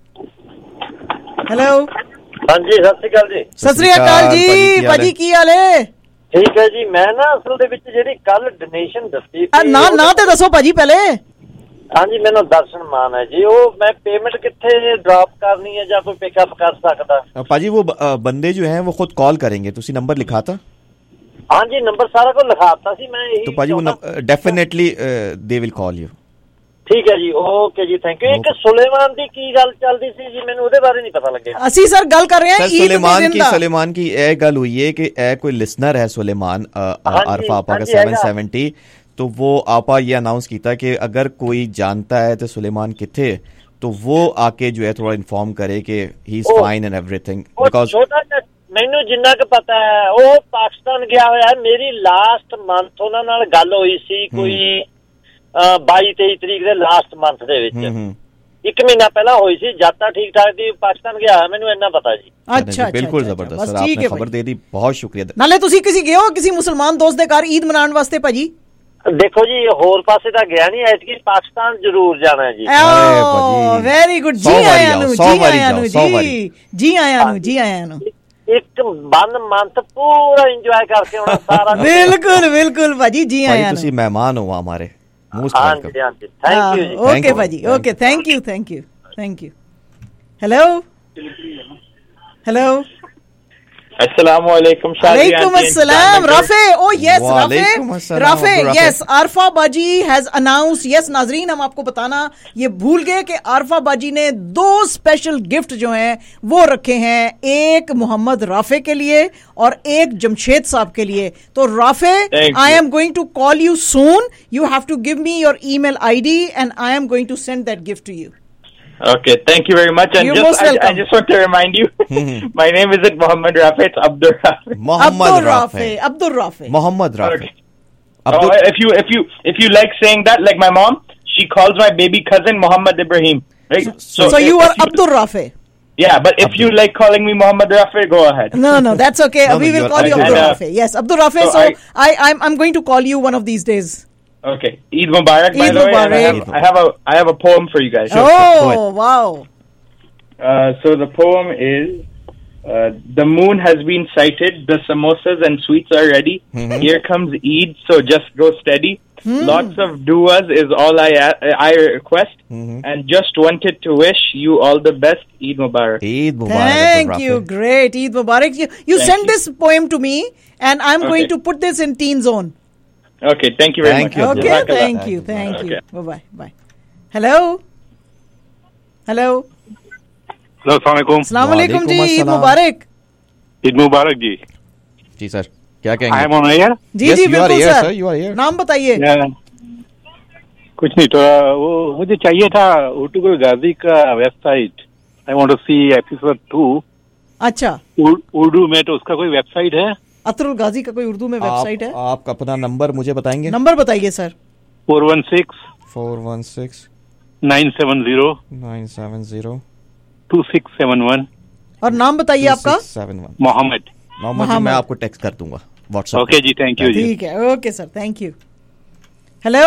X: हेलो,
Y: हाँ जी, सत श्री अकाल जी।
X: सत श्री अकाल जी भाजी, की हाल है?
Y: ठीक है जी। मैं ना असल दे विच जेहड़ी कल डोनेशन दस्सी
X: ना ते दसो भाजी पहले।
Y: हाँ जी मैंने दर्शन मान है जी, वो मैं पेमेंट कितने ड्रॉप करनी है या कोई पिकअप कर सकता?
C: पाजी वो बंदे जो हैं वो खुद कॉल करेंगे, तुसी नंबर लिखा था?
Y: हाँ जी नंबर सारा को लिखाता सी मैं।
C: तो पाजी वो definitely they will call you.
Y: ठीक है जी, ओके जी, थैंक यू। एक सुलेमान दी की गल चलदी सी जी, मैंने ਉਹਦੇ बारे नहीं पता लगे।
X: ਅਸੀਂ सर गल कर रहे हैं
C: सुलेमान की ਇਹ ਗੱਲ हुई है कि ए कोई लिसनर है सुलेमान आरफा आपा का 770, तो वो आपा ये अनाउंस किया कि अगर कोई जानता है तो सुलेमान किथे, तो वो आके जो है थोड़ा इन्फॉर्म करे कि he is fine and everything. Because
Y: ਮੈਨੂੰ ਜਿੰਨਾ ਕੁ ਪਤਾ ਹੈ ਉਹ ਪਾਕਿਸਤਾਨ ਗਿਆ ਹੋਇਆ ਹੈ। ਮੇਰੀ ਲਾਸਟ ਮੰਥ ਉਹਨਾਂ ਨਾਲ ਗੱਲ ਹੋਈ ਸੀ ਕੋਈ 22-23 ਤਰੀਕ ਦੇ ਲਾਸਟ ਮੰਥ ਦੇ ਵਿੱਚ, 1 ਮਹੀਨਾ ਪਹਿਲਾਂ ਹੋਈ ਸੀ। ਜਾਤਾ ਠੀਕ ਠਾਕ ਦੀ, ਪਾਕਿਸਤਾਨ ਗਿਆ ਹੋਇਆ, ਮੈਨੂੰ ਇੰਨਾ ਪਤਾ ਜੀ।
X: ਅੱਛਾ
C: ਬਿਲਕੁਲ ਜ਼ਬਰਦਸਤ ਸਰ, आपने खबर दे दी, बहुत शुक्रिया।
X: ਨਾਲੇ ਤੁਸੀਂ ਗਏ ਹੋ ਕਿਸੇ ਮੁਸਲਮਾਨ ਦੋਸਤ ਦੇ ਘਰ ਈਦ ਮਨਾਉਣ ਵਾਸਤੇ ਭਾਜੀ?
Y: ਦੇਖੋ ਜੀ ਹੋਰ ਪਾਸੇ ਤਾਂ ਗਿਆ ਨਹੀਂ, ਐਤਕੀ ਪਾਕਿਸਤਾਨ ਜ਼ਰੂਰ ਜਾਣਾ ਜੀ।
X: ਵੈਰੀ ਗੁੱਡ, ਜੀ ਆਇਆਂ ਨੂੰ, ਜੀ ਆਇਆਂ ਨੂੰ ਜੀ, ਜੀ ਆਇਆਂ ਨੂੰ, ਜੀ ਆਇਆਂ ਨੂੰ।
Y: ਇੱਕ 1 ਮੰਥ ਪੂਰਾ ਇੰਜੋਏ ਕਰਕੇ ਆਉਣਾ ਸਾਰਾ।
X: ਬਿਲਕੁਲ ਬਿਲकुल ਭਾਜੀ, ਜੀ ਆਇਆਂ ਨੂੰ।
C: ਤੁਸੀਂ ਮਹਿਮਾਨ ਹੋ ਹਮਾਰੇ।
Y: हाँ जी, हाँ जी, थैंक यू जी।
X: ओके भाजी, okay, thank you, thank you, thank you. Hello hello,
P: अस्सलाम वालेकुम।
X: वालेकुम अस्सलाम Rafay. Oh yes Rafay, yes Arfa बाजी हैज अनाउंस्ड। यस नाजरीन, हम आपको बताना ये भूल गए कि आरफा बाजी ने 2 स्पेशल गिफ्ट जो हैं वो रखे हैं, एक मोहम्मद राफे के लिए और एक जमशेद साहब के लिए। तो Rafay, I am going to call you soon, you have to give me your email ID and I am going to send that gift to you.
P: Okay, thank you very much. And
X: You're most welcome.
P: I just want to remind you, my name isn't Mohammed Rafe, it's Abdur Rafe.
X: Mohammed Rafe. Abdur Rafe.
C: Mohammed Rafe.
P: Okay. If you like saying that, like my mom, she calls my baby cousin Mohammed Ibrahim. Right?
X: So you are Abdur Rafe.
P: Yeah, but if you like calling me Mohammed Rafe, go ahead.
X: No, that's okay. We will call you Abdur Rafe. Yes, Abdur Rafe. So I'm going to call you one of these days.
P: Okay, Eid Mubarak. By the way, I have a poem for you guys.
X: Oh, wow!
P: So the poem is: the moon has been sighted, the samosas and sweets are ready. Here comes Eid, so just go steady. Lots of duas is all I request, and just wanted to wish you all the best. Eid Mubarak.
C: Eid Mubarak.
X: Thank you. Great. Eid Mubarak. You send this poem to me, and I'm going to put this in Teen Zone.
P: Okay, thank you very much.
X: Okay, thank you.
P: Okay.
X: Bye. Hello.
Q: अस्सलाम
X: वालेकुम जी, ईद मुबारक।
Q: ईद मुबारक जी।
C: जी सर, क्या कहेंगे?
Q: I am on air.
X: जी बिल्कुल सर,
C: यू आर हियर।
X: नाम बताइए।
Q: कुछ नहीं, तो वो मुझे चाहिए था उर्दू गाजी का website. I want to see episode 2।
X: अच्छा,
Q: उर्दू में, तो उसका कोई वेबसाइट है?
X: अतरुल गाजी का कोई उर्दू में वेबसाइट है?
C: आप अपना नंबर मुझे बताएंगे?
X: नंबर बताइए सर।
Q: 416 970 2671।
X: और नाम बताइए आपका?
Q: मोहम्मद।
C: मैं आपको टेक्स्ट कर दूंगा व्हाट्सएप।
Q: ओके जी, थैंक यू।
X: ठीक है, okay sir, thank you. Hello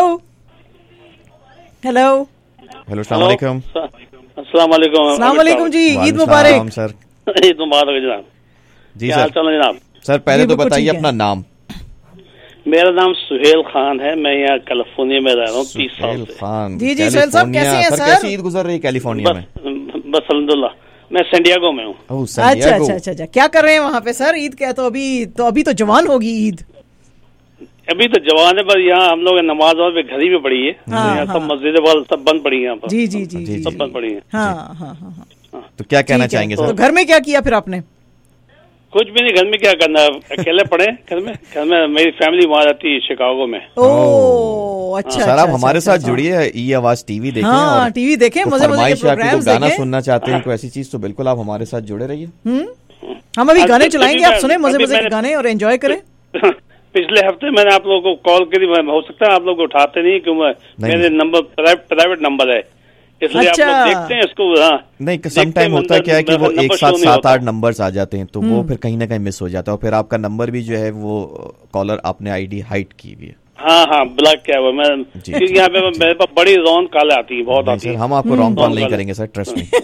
C: अस्सलाम वालेकुम।
X: अस्सलाम वालेकुम जी, ईद मुबारक
C: सर।
R: ईद मुबारक जनाब।
C: जी सर,
R: जनाब।
C: सर पहले तो बताइए अपना नाम।
R: मेरा नाम सुहेल खान है, मैं यहाँ कैलिफोर्निया में रह रहा हूँ 30 साल से।
C: खान
X: जी सुहेल साहब, कैसे हैं सर?
C: कैसी ईद गुजर रही है कैलिफोर्निया में?
R: बस अल्हम्दुलिल्लाह, मैं सैंडियागो में हूँ।
X: अच्छा, क्या कर रहे हैं वहाँ पे सर ईद के? तो अभी तो जवान होगी ईद।
R: अभी तो जवान है, बस यहाँ हम लोग नमाज और घर ही में पड़ी है। यहाँ सब मस्जिद वाल सब बंद पड़ी है यहाँ पर।
X: जी
R: सब बंद पड़ी है।
X: हाँ।
C: तो क्या कहना चाहेंगे सर?
X: तो घर में क्या किया फिर आपने?
R: कुछ भी नहीं, घर में क्या करना, अकेले पड़े घर में मेरी फैमिली वहाँ रहती है शिकागो में।
X: ओह अच्छा।
C: सर आप हमारे साथ जुड़िए, ई आवाज टीवी देखें।
X: हाँ, टीवी देखें, मजे के प्रोग्राम्स देखें।
C: गाना सुनना चाहते हैं कोई ऐसी चीज, तो बिल्कुल आप हमारे साथ जुड़े रहिए।
X: हम अभी गाने चलाएंगे, आप सुने मजे के गाने और एंजॉय करें।
R: पिछले हफ्ते मैंने आप लोगों को कॉल करी, हो सकता है आप लोग उठाते नहीं, क्योंकि मेरे नंबर प्राइवेट नंबर है, इसलिए आप लोग देखते हैं इसको। हाँ
C: नहीं, सम टाइम होता क्या है कि वो एक साथ 7-8 नंबर्स आ जाते हैं, तो वो फिर कहीं ना कहीं मिस हो जाता है, और फिर आपका नंबर भी जो है वो कॉलर आपने आईडी हाइड की हुई है।
R: हाँ, ब्लॉक किया हुआ मैं, क्योंकि यहाँ पे मेरे पास बड़ी रॉन्ग कॉल आती है, बहुत आती है।
C: हम आपको रॉन्ग कॉल नहीं करेंगे सर, ट्रस्ट मी।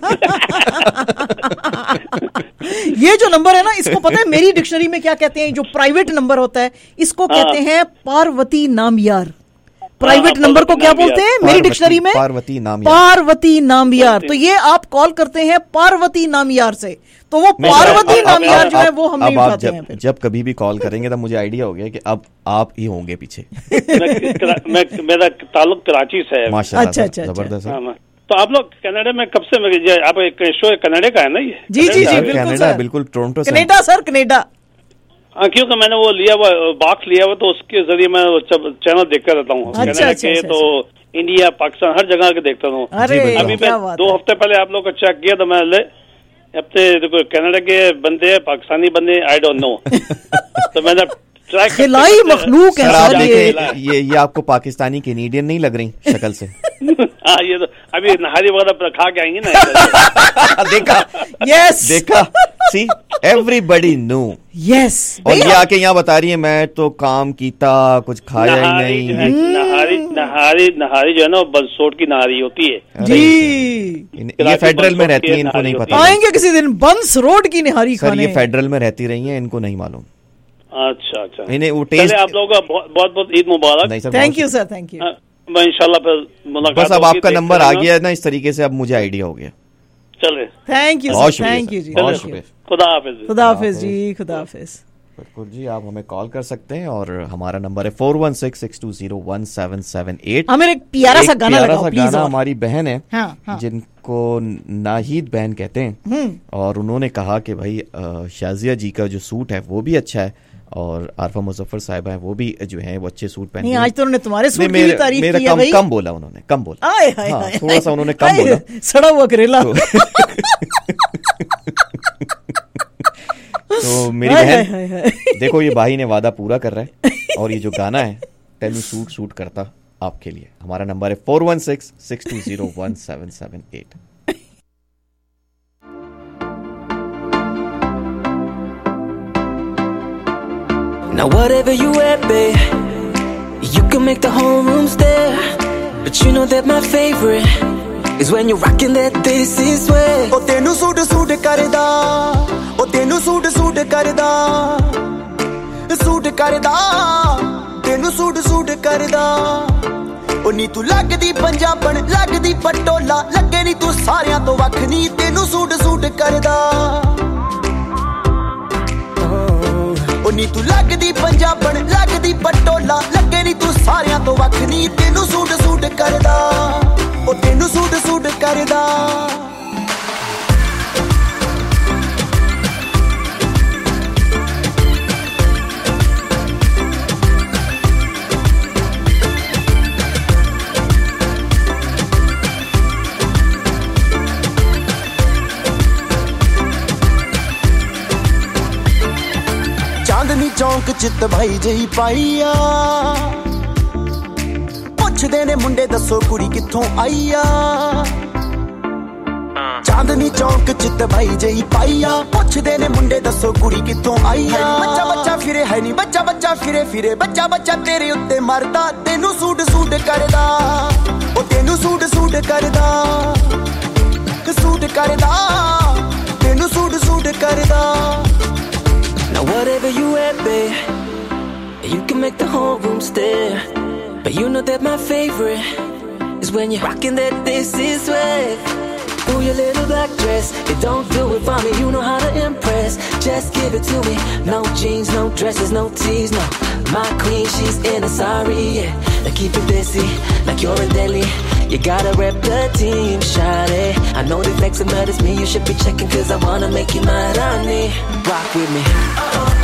X: ये जो नंबर है ना, इसको पता है मेरी डिक्शनरी में क्या कहते हैं? जो प्राइवेट नंबर होता है इसको कहते हैं पार्वती नाम यार। प्राइवेट नंबर को क्या बोलते हैं मेरी डिक्शनरी में?
C: पार्वती नामियार।
X: पार्वती नामियार। तो ये आप कॉल करते हैं पार्वती नामियार से, तो वो पार्वती नामियार जो है वो हम नहीं उठाते हैं।
C: जब कभी भी कॉल करेंगे तब मुझे आइडिया हो गया कि अब आप ही होंगे पीछे।
R: मेरा ताल्लुक कराची से है।
C: माशाल्लाह, अच्छा, जबरदस्त।
R: तो आप लोग कनाडा में कब से? आप एक शो कनाडा का है ना ये?
X: जी,
C: कनाडा, बिल्कुल टोरंटो से।
X: Canada sir, Canada.
R: हाँ, क्योंकि मैंने वो लिया हुआ बॉक्स लिया हुआ, तो उसके जरिए मैं चैनल देखता रहता हूँ। कनाडा के तो इंडिया, पाकिस्तान, हर जगह के देखता हूँ। अभी मैं 2 हफ्ते पहले आप लोग को चेक किया तो मैं देखो कनाडा के बंदे, पाकिस्तानी बंदे, आई डोंट नो। तो मैंने
X: खिलाई मखलूक है सर
C: ये आपको पाकिस्तानी कैनेडियन नहीं लग रही शक्ल से?
R: हाँ, ये तो अभी नहारी वगैरह खा के आएंगे ना।
C: देखा,
X: यस,
C: देखा, सी एवरीबडी नो,
X: यस।
C: और ये आके यहाँ बता रही है मैं तो काम कीता, कुछ खाया ही नहीं।
R: नहारी जो है ना बंसोट की नहारी होती है
X: जी।
C: ये फेडरल में रहती है, इनको नहीं पता।
X: आएंगे किसी दिन बंस रोड की नहारी खाने।
C: ये फेडरल में रहती रही है, इनको नहीं मालूम।
R: अच्छा।
C: इन्हें वो टेस्ट।
R: आप लोगों का बहुत बहुत ईद मुबारक।
C: Thank
X: you sir, thank you.
R: मैं इंशाल्लाह फिर मुलाकात।
C: बस अब आपका नंबर आ गया है ना, इस तरीके से अब मुझे आइडिया हो गया।
R: चले,
X: थैंक यू, थैंक यू जी,
R: खुदा हाफिज।
X: खुदा हाफिज जी, खुदा हाफिज।
C: बिल्कुल जी, आप हमें कॉल कर सकते हैं और हमारा नंबर है 4166201778।
X: हमें एक प्यारा सा गाना लगाओ प्लीज।
C: हमारी बहन है,
X: हाँ।
C: जिनको नाहिद बहन कहते हैं, और उन्होंने कहा कि भाई शाजिया जी का जो सूट है वो भी अच्छा है, और आरफा मुजफ्फर साहिबा है वो भी जो है वो अच्छे सूट पहने।
X: नहीं, आज तो उन्होंने तुम्हारे सूट की तारीफ की है भाई।
C: कम बोला उन्होंने, कम बोला।
X: हाँ,
C: थोड़ा सा उन्होंने कम बोला।
X: सड़ा हुआ करेला।
C: तो मेरी बहन, देखो ये भाई ने वादा पूरा कर रहा है, और ये जो गाना है तेनू सूट करता आपके लिए। हमारा नंबर है 4166201778।
B: Now whatever you at, babe, you can make the whole room stare. But you know that my favorite is when you're rocking that this is way. Oh tenu suit karda, oh tenu suit karda, suit karda, tenu suit karda. Oh ਨੀ ਤੂੰ ਲੱਗਦੀ ਪੰਜਾਬਣ, ਲੱਗਦੀ ਪਟੋਲਾ, ਲੱਗੇ ਨੀ ਤੂੰ ਸਾਰਿਆਂ ਤੋਂ ਵੱਖ ਨੀ, ਤੈਨੂੰ ਸੂਟ ਕਰਦਾ। ਉਹ ਨੀ ਤੂੰ ਲੱਗਦੀ ਪੰਜਾਬਣ, ਲੱਗਦੀ ਪਟੋਲਾ, ਲੱਗੇ ਨੀ ਤੂੰ ਸਾਰਿਆਂ ਤੋਂ ਵੱਖ ਨੀ, ਤੈਨੂੰ ਸੂਟ ਕਰਦਾ। ਉਹ ਤੈਨੂੰ ਸੂਟ ਕਰਦਾ। ਚਾਂਦਨੀ ਚੌਂਕ ਚ ਭਾਈ ਜਈ ਪਾਈਆ, ਪੁੱਛਦੇ ਨੇ ਮੁੰਡੇ ਦੱਸੋ ਕੁੜੀ ਕਿੱਥੋਂ ਆਈ ਆ। ਚਾਂਦਨੀ ਚੌਂਕ ਚ ਭਾਈ ਜਈ ਪਾਈਆ, ਪੁੱਛਦੇ ਨੇ ਮੁੰਡੇ ਦੱਸੋ ਕੁੜੀ ਕਿੱਥੋਂ ਆਈ ਆ। ਬੱਚਾ ਫਿਰੇ ਹੈ ਨਹੀਂ, ਬੱਚਾ ਫਿਰੇ ਬੱਚਾ ਤੇਰੇ ਉੱਤੇ ਮਰਦਾ, ਤੈਨੂੰ ਸੂਟ ਕਰਦਾ। ਉਹ ਤੈਨੂੰ ਸੂਟ ਕਰਦਾ, ਸੂਟ ਕਰਦਾ, ਤੈਨੂੰ ਸੂਟ ਕਰਦਾ। Now whatever you at, babe, you can make the whole room stare. But you know that my favorite is when you're rocking that this is way. Ooh, your little black dress, it don't do it for me, you know how to impress. Just give it to me, no jeans, no dresses, no tees, no. My queen, she's in a sari, yeah. Now keep it busy, like you're in Delhi. You gotta rep the team, shawty. I know the flexing matters me, you should be checking, cause I wanna make you my Rani. Rock with me.